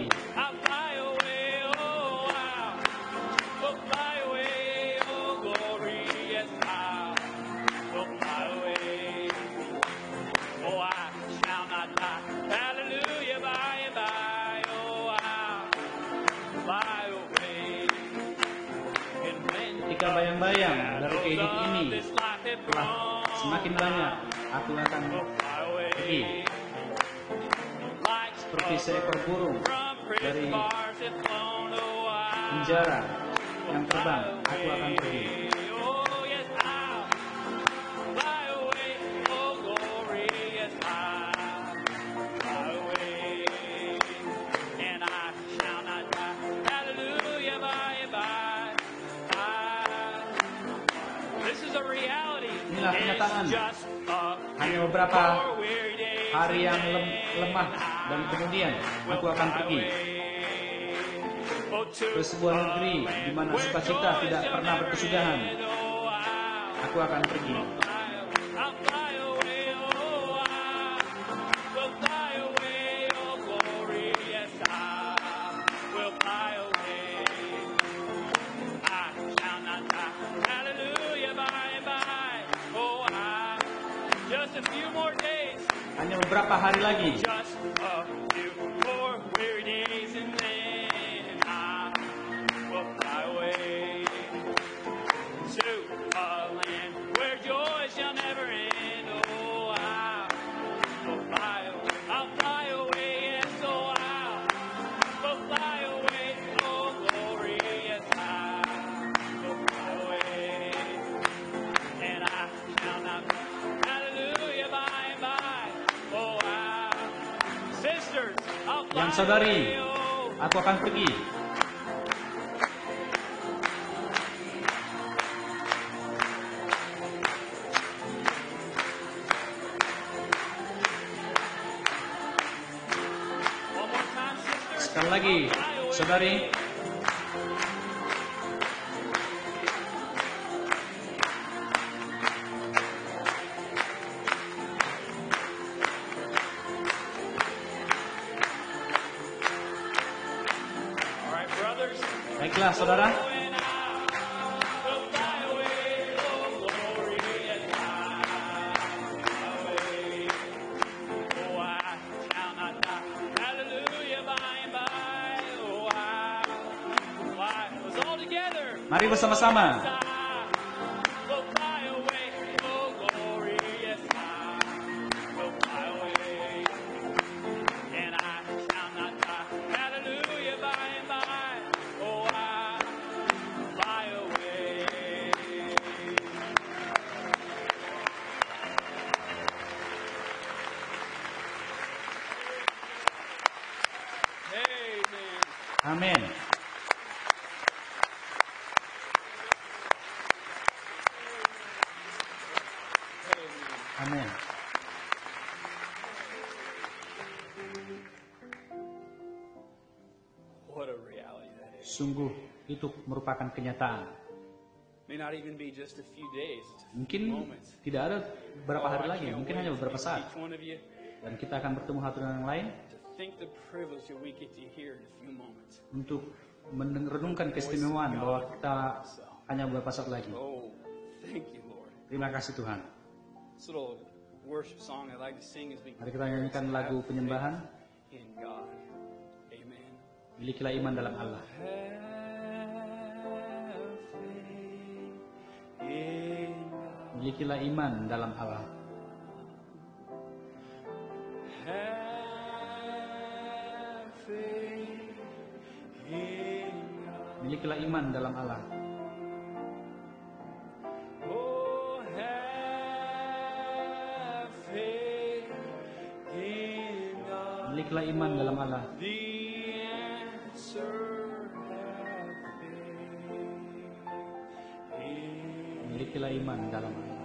Speaker 2: Ketika bayang-bayang dari kehidupan ini telah semakin banyak, aku akan pergi seperti seekor burung dari penjara yang terbang. Aku akan pergi. Inilah kenyataan. Hanya beberapa hari yang lemah dan kemudian aku akan pergi ke sebuah negeri di mana sukacita tidak pernah berkesudahan. Aku akan pergi. Hanya beberapa hari lagi. Yang saudari, aku akan pergi. Sekali lagi, saudari. Baiklah, saudara. Mari bersama-sama. Amin. Amin.
Speaker 4: What a reality that is.
Speaker 2: Sungguh itu merupakan kenyataan.
Speaker 4: May not even be just a few days. It's a few
Speaker 2: Mungkin
Speaker 4: moments.
Speaker 2: tidak ada beberapa hari
Speaker 4: I
Speaker 2: lagi,
Speaker 4: can't
Speaker 2: mungkin
Speaker 4: wait
Speaker 2: hanya
Speaker 4: for
Speaker 2: beberapa saat.
Speaker 4: each one of you
Speaker 2: Dan kita akan bertemu satu dengan yang lain
Speaker 4: to think the privilege that we get to hear in a few moments.
Speaker 2: untuk merenungkan keistimewaan bahwa kita hanya beberapa saat lagi.
Speaker 4: Oh, thank you, Lord.
Speaker 2: Terima kasih Tuhan.
Speaker 4: This little worship song I like to sing as we
Speaker 2: Mari kita nyanyikan lagu penyembahan.
Speaker 4: in God. Amen.
Speaker 2: Milikilah iman dalam Allah. Milikilah iman dalam Allah. Milikilah iman dalam Allah. Milikilah iman dalam Allah. Milikilah iman dalam Allah.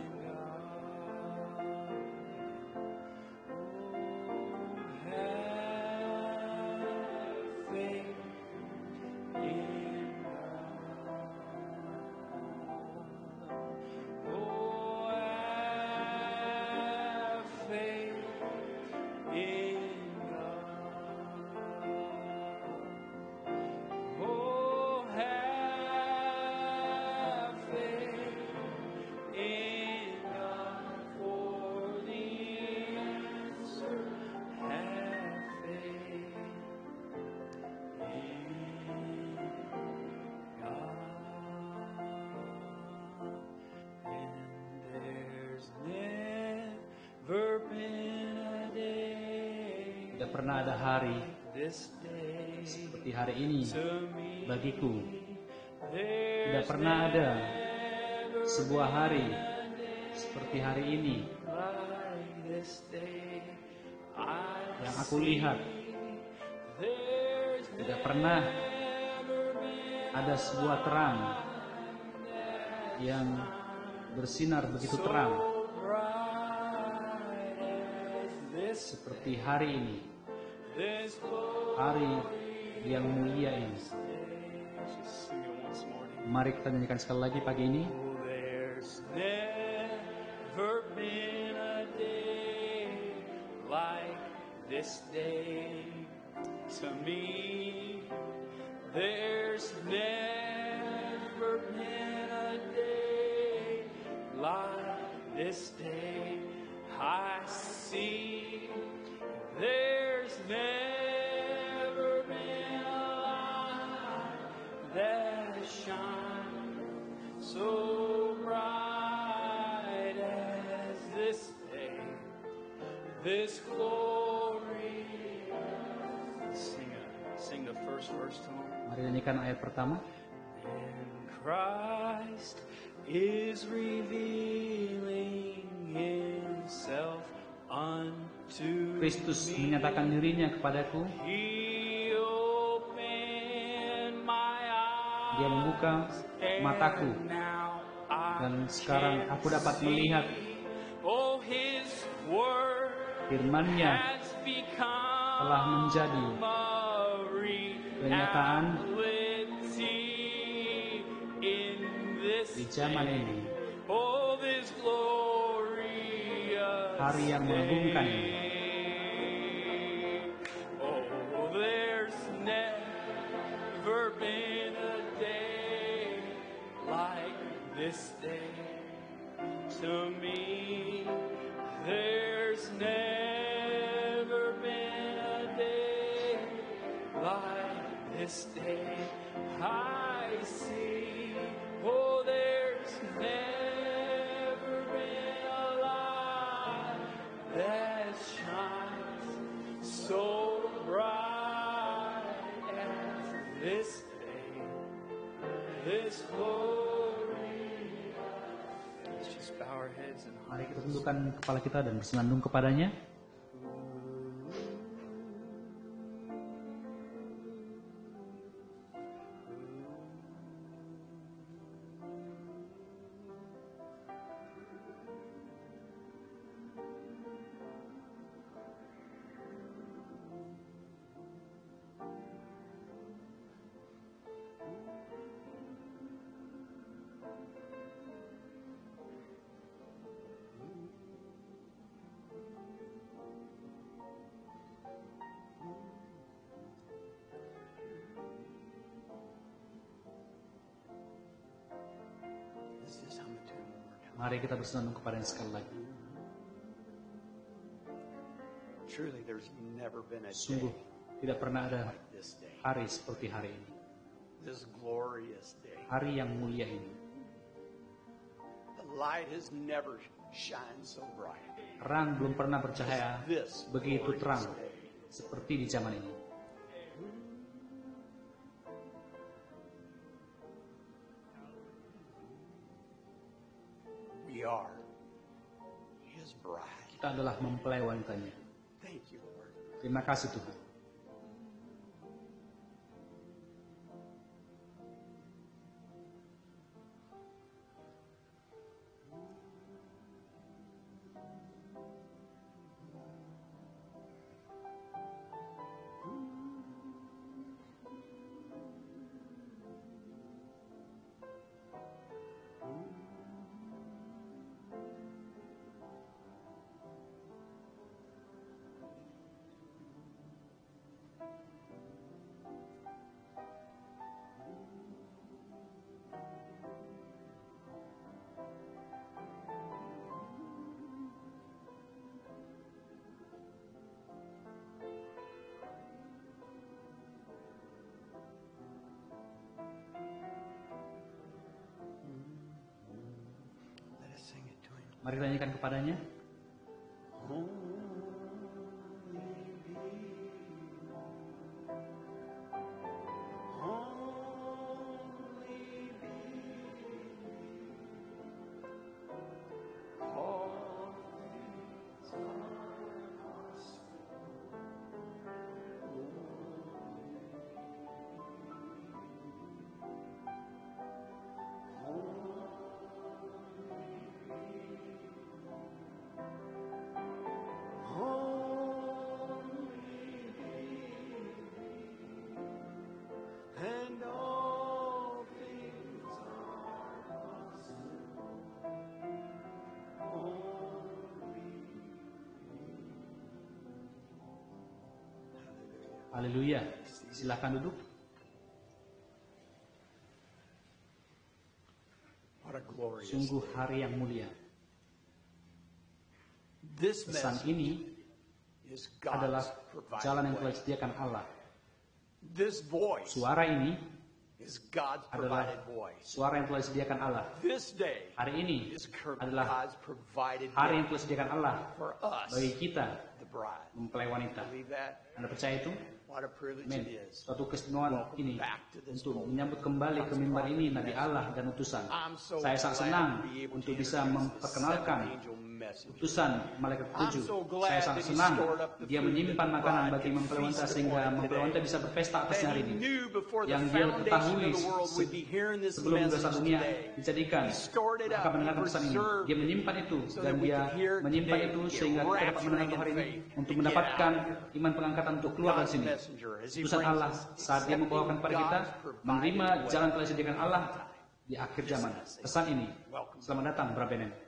Speaker 2: Tidak pernah ada hari seperti hari ini bagiku. Tidak pernah ada sebuah hari seperti hari ini yang aku lihat. Tidak pernah ada sebuah terang yang bersinar begitu terang seperti hari ini, hari yang mulia ini. Mari kita nyanyikan sekali lagi pagi ini.
Speaker 4: There's never been a day like this day to me. There's never been a day like this day. I see there's never been a light that shines so bright as this day, this glory. Sing the first verse to him.
Speaker 2: Mari nyanyikan ayat pertama.
Speaker 4: And Christ is revealing himself unto
Speaker 2: Kristus
Speaker 4: me.
Speaker 2: menyatakan dirinya kepadaku.
Speaker 4: He opened my eyes.
Speaker 2: Dia membuka mataku.
Speaker 4: And now I
Speaker 2: Dan sekarang aku dapat melihat
Speaker 4: oh, his word
Speaker 2: firman-Nya
Speaker 4: has become
Speaker 2: telah menjadi
Speaker 4: a reality.
Speaker 2: kenyataan di zaman ini, hari yang mengagumkan ini.
Speaker 4: There's never been a day like this day to me. There's never been a day like this day I see. Oh, there's never been a light that shines so bright as this day, this glory. Let's just bow our heads and
Speaker 2: Mari kita tundukkan kepala kita dan bersenandung kepadanya. Mari kita bersenandung kepadanya sekali lagi.
Speaker 1: Truly, there's never been a
Speaker 2: Sungguh
Speaker 1: day
Speaker 2: tidak pernah ada
Speaker 1: like this day,
Speaker 2: hari seperti hari ini.
Speaker 1: this glorious day.
Speaker 2: Hari yang mulia ini.
Speaker 1: The light has never shined so bright.
Speaker 2: Terang belum pernah bercahaya
Speaker 1: This
Speaker 2: begitu terang
Speaker 1: glorious day.
Speaker 2: seperti di zaman ini.
Speaker 1: We are His bride.
Speaker 2: Kita adalah mempelai wanitanya.
Speaker 1: Thank you, Lord.
Speaker 2: Terima kasih Tuhan.
Speaker 1: Let us sing it to Him.
Speaker 2: Mari kita nyanyikan kepadanya.
Speaker 1: And all things are possible.
Speaker 2: Haleluya. Silakan duduk.
Speaker 1: What a glorious
Speaker 2: Sungguh
Speaker 1: day.
Speaker 2: hari yang mulia.
Speaker 1: This
Speaker 2: Pesan
Speaker 1: message
Speaker 2: ini
Speaker 1: is
Speaker 2: adalah
Speaker 1: God's
Speaker 2: jalan yang
Speaker 1: provided
Speaker 2: telah
Speaker 1: way.
Speaker 2: disediakan Allah.
Speaker 1: This voice
Speaker 2: Suara ini
Speaker 1: is God's
Speaker 2: adalah
Speaker 1: provided voice.
Speaker 2: suara yang telah disediakan Allah.
Speaker 1: This day
Speaker 2: Hari ini
Speaker 1: is
Speaker 2: adalah
Speaker 1: God's provided
Speaker 2: hari
Speaker 1: day
Speaker 2: yang telah disediakan Allah
Speaker 1: for us,
Speaker 2: bagi kita,
Speaker 1: the bride.
Speaker 2: mempelai wanita.
Speaker 1: Believe that?
Speaker 2: Anda percaya itu?
Speaker 1: What a privilege
Speaker 2: Amin.
Speaker 1: it is.
Speaker 2: Suatu keistimewaan
Speaker 1: Welcome
Speaker 2: ini
Speaker 1: back to this
Speaker 2: untuk
Speaker 1: moment.
Speaker 2: menyambut kembali ke mimbar ini Nabi Allah dan utusan.
Speaker 1: I'm so
Speaker 2: Saya sangat
Speaker 1: glad
Speaker 2: senang
Speaker 1: to be able
Speaker 2: untuk
Speaker 1: to
Speaker 2: bisa
Speaker 1: introduce the
Speaker 2: memperkenalkan
Speaker 1: seven angel message.
Speaker 2: utusan malaikat
Speaker 1: I'm
Speaker 2: ketujuh.
Speaker 1: so glad
Speaker 2: Saya sangat
Speaker 1: that he
Speaker 2: senang
Speaker 1: stored up the
Speaker 2: dia
Speaker 1: food
Speaker 2: menyimpan
Speaker 1: that the
Speaker 2: makanan
Speaker 1: bride
Speaker 2: bagi
Speaker 1: can
Speaker 2: mempelai wanita
Speaker 1: feast
Speaker 2: sehingga
Speaker 1: upon
Speaker 2: mempelai
Speaker 1: today.
Speaker 2: wanita bisa berpesta atasnya
Speaker 1: That
Speaker 2: hari
Speaker 1: he
Speaker 2: ini.
Speaker 1: knew before the
Speaker 2: Yang dia
Speaker 1: foundation
Speaker 2: ketahui
Speaker 1: of the world would be hearing this
Speaker 2: sebelum
Speaker 1: message
Speaker 2: dasar dunia
Speaker 1: today.
Speaker 2: dijadikan
Speaker 1: He stored it
Speaker 2: akan
Speaker 1: up, he
Speaker 2: mendengarkan pesan ini.
Speaker 1: preserved
Speaker 2: Dia menyimpan itu
Speaker 1: so
Speaker 2: dan
Speaker 1: that we
Speaker 2: dia
Speaker 1: can hear
Speaker 2: menyimpan
Speaker 1: today,
Speaker 2: itu
Speaker 1: get
Speaker 2: sehingga kita dapat mendengar
Speaker 1: rapturing
Speaker 2: hari
Speaker 1: in
Speaker 2: ini
Speaker 1: faith,
Speaker 2: untuk
Speaker 1: to get
Speaker 2: mendapatkan
Speaker 1: out.
Speaker 2: iman pengangkatan kesempatan untuk keluar dari sini. Utusan Allah saat dia membawakan kepada kita, menerima jalan telah disediakan Allah di akhir zaman. Pesan ini, selamat datang, Brother Branham.